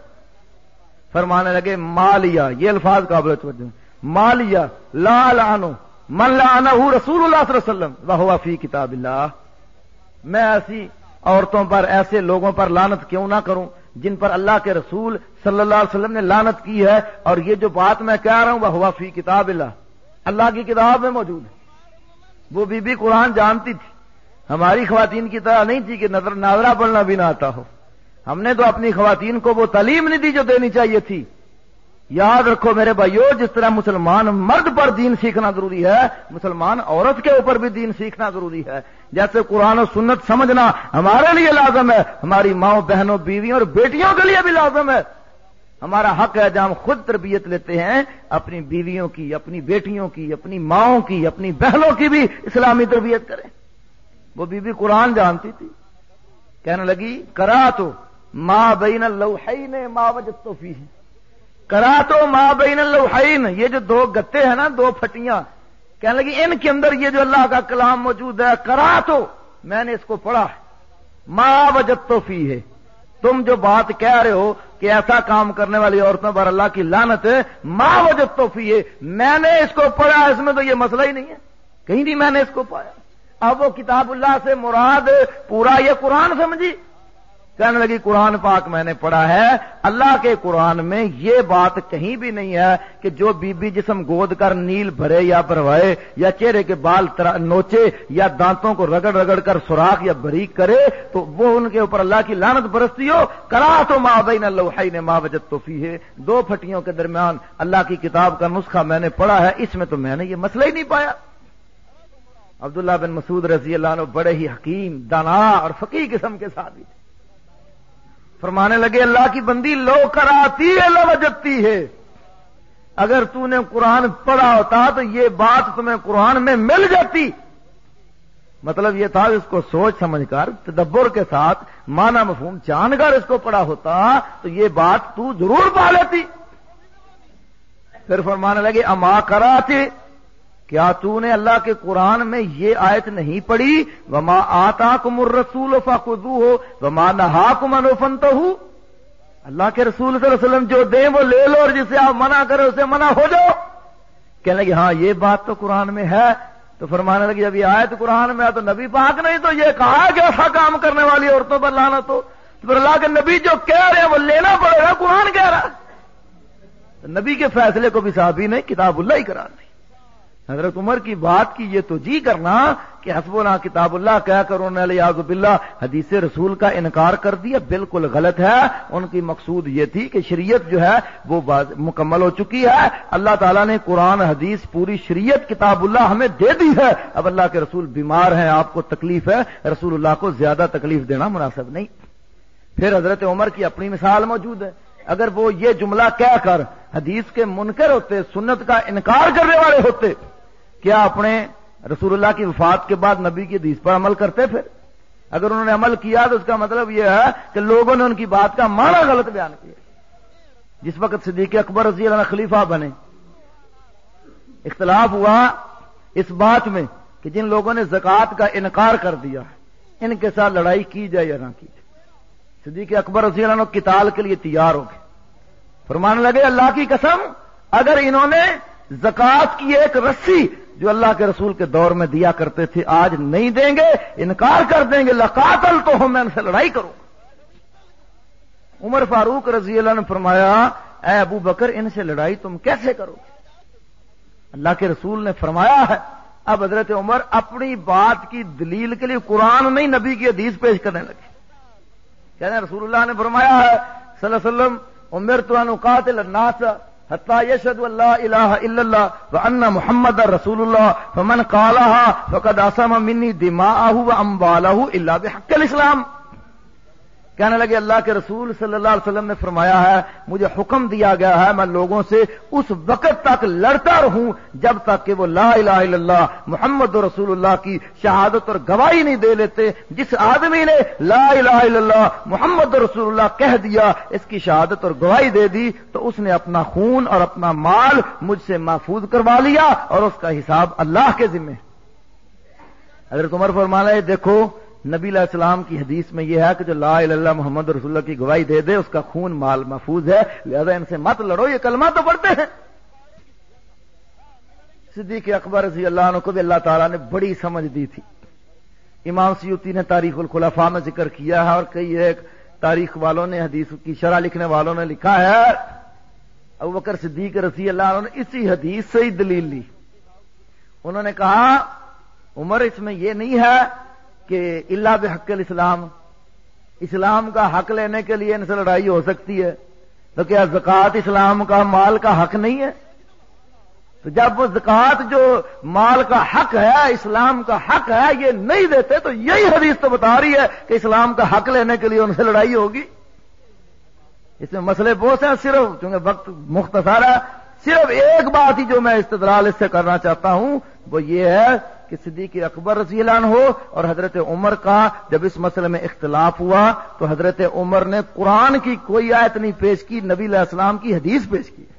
فرمانے لگے مالیا, یہ الفاظ قابل توجہ, مالیا لا لعنو من لعنہ رسول اللہ صلی اللہ علیہ وسلم وہو فی کتاب اللہ, میں ایسی عورتوں پر, ایسے لوگوں پر لعنت کیوں نہ کروں جن پر اللہ کے رسول صلی اللہ علیہ وسلم نے لعنت کی ہے, اور یہ جو بات میں کہہ رہا ہوں وہو فی کتاب اللہ, اللہ کی کتاب میں موجود ہے. وہ بی بی قرآن جانتی تھی, ہماری خواتین کی طرح نہیں تھی کہ ناظرہ پڑھنا بھی نہ آتا ہو. ہم نے تو اپنی خواتین کو وہ تعلیم نہیں دی جو دینی چاہیے تھی. یاد رکھو میرے بھائیو, جس طرح مسلمان مرد پر دین سیکھنا ضروری ہے, مسلمان عورت کے اوپر بھی دین سیکھنا ضروری ہے. جیسے قرآن و سنت سمجھنا ہمارے لیے لازم ہے, ہماری ماؤں, بہنوں, بیویوں اور بیٹیوں کے لیے بھی لازم ہے. ہمارا حق ہے جب ہم خود تربیت لیتے ہیں اپنی بیویوں کی, اپنی بیٹیوں کی, اپنی ماؤں کی, اپنی بہنوں کی بھی اسلامی تربیت کریں. وہ بی بی قرآن جانتی تھی, کہنے لگی کرا تو ما بین اللوحین ما وجدت فیہ, کرا تو ما بین اللوحین, یہ جو دو گتے ہیں نا, دو پھٹیاں, کہنے لگی ان کے اندر یہ جو اللہ کا کلام موجود ہے, کرا تو میں نے اس کو پڑھا ہے, ما وجدت فیہ, تم جو بات کہہ رہے ہو کہ ایسا کام کرنے والی عورتوں پر اللہ کی لعنت ہے, ما وجدت فیہ, میں نے اس کو پڑھا, اس میں تو یہ مسئلہ ہی نہیں ہے, کہیں نہیں میں نے اس کو پایا. اب وہ کتاب اللہ سے مراد پورا یہ قرآن سمجھی, کہنے لگی قرآن پاک میں نے پڑھا ہے, اللہ کے قرآن میں یہ بات کہیں بھی نہیں ہے کہ جو بی بی جسم گود کر نیل بھرے یا بھروائے, یا چہرے کے بال نوچے, یا دانتوں کو رگڑ رگڑ کر سوراخ یا باریک کرے تو وہ ان کے اوپر اللہ کی لعنت برستی ہو. کرا تو ما بین اللوحین ما وجدت فیہ, دو پھٹیوں کے درمیان اللہ کی کتاب کا نسخہ میں نے پڑھا ہے, اس میں تو میں نے یہ مسئلہ ہی نہیں پایا. عبداللہ بن مسعود رضی اللہ عنہ بڑے ہی حکیم, دانا اور فقیہ قسم کے صحابی تھے. فرمانے لگے اللہ کی بندی, لو کراتی ہے لوجدتی ہے, اگر تو نے قرآن پڑھا ہوتا تو یہ بات تمہیں قرآن میں مل جاتی. مطلب یہ تھا اس کو سوچ سمجھ کر, تدبر کے ساتھ, معنی مفہوم جان کر اس کو پڑھا ہوتا تو یہ بات تو ضرور پا لیتی. پھر فرمانے لگے اما کراتے, کیا تو نے اللہ کے قرآن میں یہ آیت نہیں پڑھی, وما آتاکم الرسول فخذوہ وما نہاکم عنہ فانتہوا, اللہ کے رسول صلی اللہ علیہ وسلم جو دیں وہ لے لو اور جسے آپ منع کرے اسے منع ہو جاؤ. کہنے لگے ہاں یہ بات تو قرآن میں ہے. تو فرمانے لگے جب یہ آیت قرآن میں ہے تو نبی پاک نہیں تو یہ کہا کہ ایسا کام کرنے والی عورتوں پر لعنت ہو, تو پھر اللہ کے نبی جو کہہ رہے ہیں وہ لینا پڑے گا, قرآن کہہ رہا. تو نبی کے فیصلے کو بھی صحابی نے کتاب اللہ ہی قرار دی. حضرت عمر کی بات کی یہ توجیہ کرنا کہ حسبنا کتاب اللہ کہہ کر انہوں نے الیاذ باللہ حدیث رسول کا انکار کر دیا، بالکل غلط ہے۔ ان کی مقصود یہ تھی کہ شریعت جو ہے وہ مکمل ہو چکی ہے، اللہ تعالیٰ نے قرآن حدیث پوری شریعت کتاب اللہ ہمیں دے دی ہے، اب اللہ کے رسول بیمار ہیں، آپ کو تکلیف ہے، رسول اللہ کو زیادہ تکلیف دینا مناسب نہیں۔ پھر حضرت عمر کی اپنی مثال موجود ہے، اگر وہ یہ جملہ کہہ کر حدیث کے منکر ہوتے، سنت کا انکار کرنے والے ہوتے، کیا اپنے رسول اللہ کی وفات کے بعد نبی کی حدیث پر عمل کرتے؟ پھر اگر انہوں نے عمل کیا تو اس کا مطلب یہ ہے کہ لوگوں نے ان کی بات کا معنی غلط بیان کیا۔ جس وقت صدیق اکبر رضی اللہ عنہ خلیفہ بنے، اختلاف ہوا اس بات میں کہ جن لوگوں نے زکوٰۃ کا انکار کر دیا ان کے ساتھ لڑائی کی جائے یا نہ کی جائے۔ صدیق اکبر رضی اللہ عنہ قتال کے لیے تیار ہو گئے، فرمانے لگے اللہ کی قسم اگر انہوں نے زکوٰۃ کی ایک رسی جو اللہ کے رسول کے دور میں دیا کرتے تھے آج نہیں دیں گے، انکار کر دیں گے، لقاتلتہم، میں ان سے لڑائی کروں۔ عمر فاروق رضی اللہ عنہ نے فرمایا اے ابو بکر ان سے لڑائی تم کیسے کرو گے؟ اللہ کے رسول نے فرمایا ہے۔ اب حضرت عمر اپنی بات کی دلیل کے لیے قرآن نہیں نبی کی حدیث پیش کرنے لگے، کہتے ہیں رسول اللہ نے فرمایا ہے صلی اللہ علیہ وسلم امرت ان اقاتل الناس حتی یشهدوا ان لا الہ الا اللہ وان محمد رسول اللہ فمن قالها فقد عصم منی دماءه واموالہ الا بحق الاسلام۔ کہنے لگے اللہ کے رسول صلی اللہ علیہ وسلم نے فرمایا ہے مجھے حکم دیا گیا ہے میں لوگوں سے اس وقت تک لڑتا رہوں جب تک کہ وہ لا الہ الا اللہ محمد رسول اللہ کی شہادت اور گواہی نہیں دے لیتے۔ جس آدمی نے لا الہ الا اللہ محمد رسول اللہ کہہ دیا، اس کی شہادت اور گواہی دے دی، تو اس نے اپنا خون اور اپنا مال مجھ سے محفوظ کروا لیا اور اس کا حساب اللہ کے ذمہ۔ حضرت عمر فرمایا ہے دیکھو نبی علیہ السلام کی حدیث میں یہ ہے کہ جو لا الہ الا اللہ محمد رسول اللہ کی گواہی دے دے اس کا خون مال محفوظ ہے، لہذا ان سے مت لڑو، یہ کلمہ تو پڑھتے ہیں۔ صدیق اکبر رضی اللہ عنہ کو بھی اللہ تعالیٰ نے بڑی سمجھ دی تھی۔ امام سیوطی نے تاریخ الخلفاء میں ذکر کیا ہے اور کئی ایک تاریخ والوں نے حدیث کی شرح لکھنے والوں نے لکھا ہے ابوبکر صدیق رضی اللہ عنہ نے اسی حدیث سے ہی دلیل لی۔ انہوں نے کہا عمر اس میں یہ نہیں ہے کہ الا بحق الاسلام، اسلام کا حق لینے کے لیے ان سے لڑائی ہو سکتی ہے، تو کیا زکوٰۃ اسلام کا مال کا حق نہیں ہے؟ تو جب وہ زکوٰۃ جو مال کا حق ہے، اسلام کا حق ہے، یہ نہیں دیتے تو یہی حدیث تو بتا رہی ہے کہ اسلام کا حق لینے کے لیے ان سے لڑائی ہوگی۔ اس میں مسئلے بہت ہیں، صرف چونکہ وقت مختصر ہے، صرف ایک بات ہی جو میں استدلال اس سے کرنا چاہتا ہوں وہ یہ ہے کہ صدیق اکبر رضی اللہ عنہ اور حضرت عمر کا جب اس مسئلے میں اختلاف ہوا تو حضرت عمر نے قرآن کی کوئی آیت نہیں پیش کی، نبی علیہ السلام کی حدیث پیش کی۔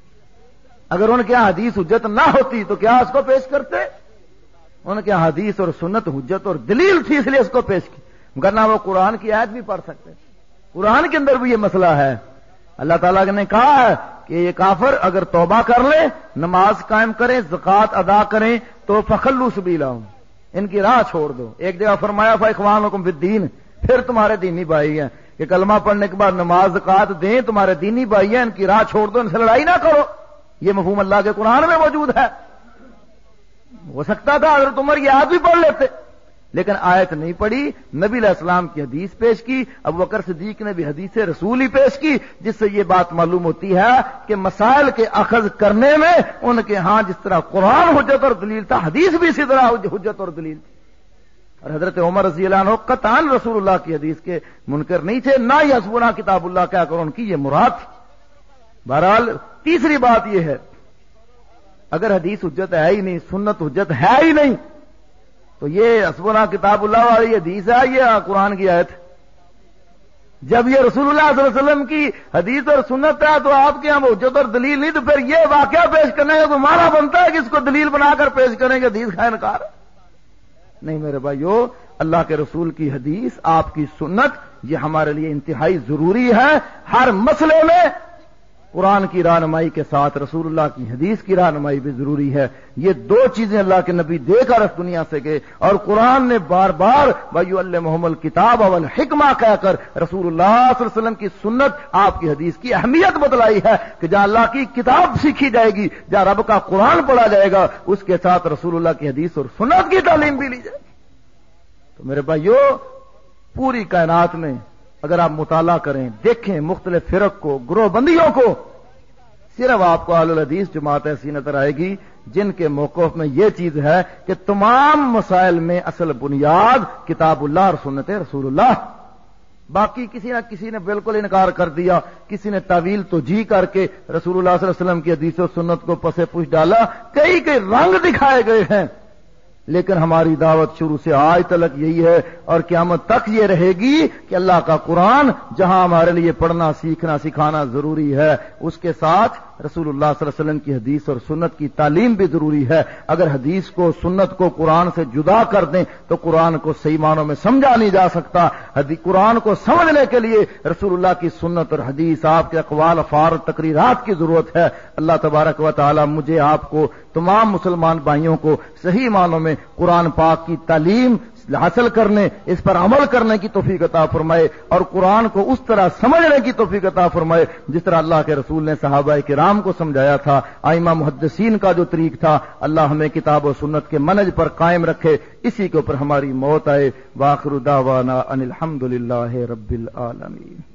اگر ان کے یہاں حدیث حجت نہ ہوتی تو کیا اس کو پیش کرتے؟ ان کے یہاں حدیث اور سنت حجت اور دلیل تھی اس لیے اس کو پیش کی، ورنہ وہ قرآن کی آیت بھی پڑھ سکتے۔ قرآن کے اندر بھی یہ مسئلہ ہے، اللہ تعالیٰ نے کہا ہے کہ یہ کافر اگر توبہ کر لیں، نماز قائم کریں، زکوٰۃ ادا کریں تو فخلوا سبیلہم، ان کی راہ چھوڑ دو۔ ایک جگہ فرمایا فاخوانکم فی الدین، پھر تمہارے دینی بھائی ہیں کہ کلمہ پڑھنے کے بعد نماز زکوٰۃ دیں، تمہارے دینی بھائی ہیں، ان کی راہ چھوڑ دو، ان سے لڑائی نہ کرو۔ یہ مفہوم اللہ کے قرآن میں موجود ہے۔ ہو سکتا تھا حضرت عمر یہ آیت بھی پڑھ لیتے، لیکن آیت نہیں پڑھی، نبی علیہ السلام کی حدیث پیش کی، ابوبکر صدیق نے بھی حدیث رسول ہی پیش کی، جس سے یہ بات معلوم ہوتی ہے کہ مسائل کے اخذ کرنے میں ان کے ہاں جس طرح قرآن حجت اور دلیل تھا، حدیث بھی اسی طرح حجت اور دلیل تھی۔ اور حضرت عمر رضی اللہ عنہ قطعاً رسول اللہ کی حدیث کے منکر نہیں تھے، نہ ہی حسبنا کتاب اللہ کہہ کر ان کی یہ مراد تھی۔ بہرحال تیسری بات یہ ہے اگر حدیث حجت ہے ہی نہیں، سنت حجت ہے ہی نہیں، تو یہ حسبنا کتاب اللہ والی حدیث ہے یہ قرآن کی آیت؟ جب یہ رسول اللہ صلی اللہ علیہ وسلم کی حدیث اور سنت ہے تو آپ کے یہاں حجت اور دلیل نہیں، تو پھر یہ واقعہ پیش کرنے کا تو مانا بنتا ہے کہ اس کو دلیل بنا کر پیش کریں گے، حدیث کا انکار نہیں۔ میرے بھائیو، اللہ کے رسول کی حدیث، آپ کی سنت، یہ ہمارے لیے انتہائی ضروری ہے۔ ہر مسئلے میں قرآن کی رہنمائی کے ساتھ رسول اللہ کی حدیث کی رہنمائی بھی ضروری ہے. یہ دو چیزیں اللہ کے نبی دے کر اس دنیا سے گئے, اور قرآن نے بار بار وَيُعَلِّمُهُمُ الْكِتَابَ وَالْحِكْمَةَ کہہ کر رسول اللہ صلی اللہ علیہ وسلم کی سنت, آپ کی حدیث کی اہمیت بتلائی ہے کہ جہاں اللہ کی کتاب سیکھی جائے گی, جہاں رب کا قرآن پڑھا جائے گا, اس کے ساتھ رسول اللہ کی حدیث اور سنت کی تعلیم بھی لی جائے گی. تو میرے بھائیو, پوری کائنات میں اگر آپ مطالعہ کریں, دیکھیں مختلف فرق کو, گروہ بندیوں کو, صرف آپ کو اہل الحدیث جماعت ایسی نظر آئے گی جن کے موقف میں یہ چیز ہے کہ تمام مسائل میں اصل بنیاد کتاب اللہ اور سنت رسول اللہ. باقی کسی نہ کسی نے بالکل انکار کر دیا, کسی نے تعویل توجیہ کر کے رسول اللہ صلی اللہ علیہ وسلم کی حدیث و سنت کو پس پوچھ ڈالا, کئی کئی رنگ دکھائے گئے ہیں. لیکن ہماری دعوت شروع سے آج تک یہی ہے, اور قیامت تک یہ رہے گی کہ اللہ کا قرآن جہاں ہمارے لیے پڑھنا, سیکھنا, سکھانا ضروری ہے, اس کے ساتھ رسول اللہ صلی اللہ علیہ وسلم کی حدیث اور سنت کی تعلیم بھی ضروری ہے. اگر حدیث کو, سنت کو قرآن سے جدا کر دیں تو قرآن کو صحیح معنوں میں سمجھا نہیں جا سکتا. قرآن کو سمجھنے کے لیے رسول اللہ کی سنت اور حدیث, آپ کے اقوال, افعال, تقریرات کی ضرورت ہے. اللہ تبارک و تعالی مجھے, آپ کو, تمام مسلمان بھائیوں کو صحیح معنوں میں قرآن پاک کی تعلیم حاصل کرنے, اس پر عمل کرنے کی توفیق عطا فرمائے, اور قرآن کو اس طرح سمجھنے کی توفیق عطا فرمائے جس طرح اللہ کے رسول نے صحابہ کرام کو سمجھایا تھا, ائمہ محدثین کا جو طریق تھا. اللہ ہمیں کتاب و سنت کے منہج پر قائم رکھے, اسی کے اوپر ہماری موت آئے. وآخر دعوانا ان الحمد للہ رب العالمین.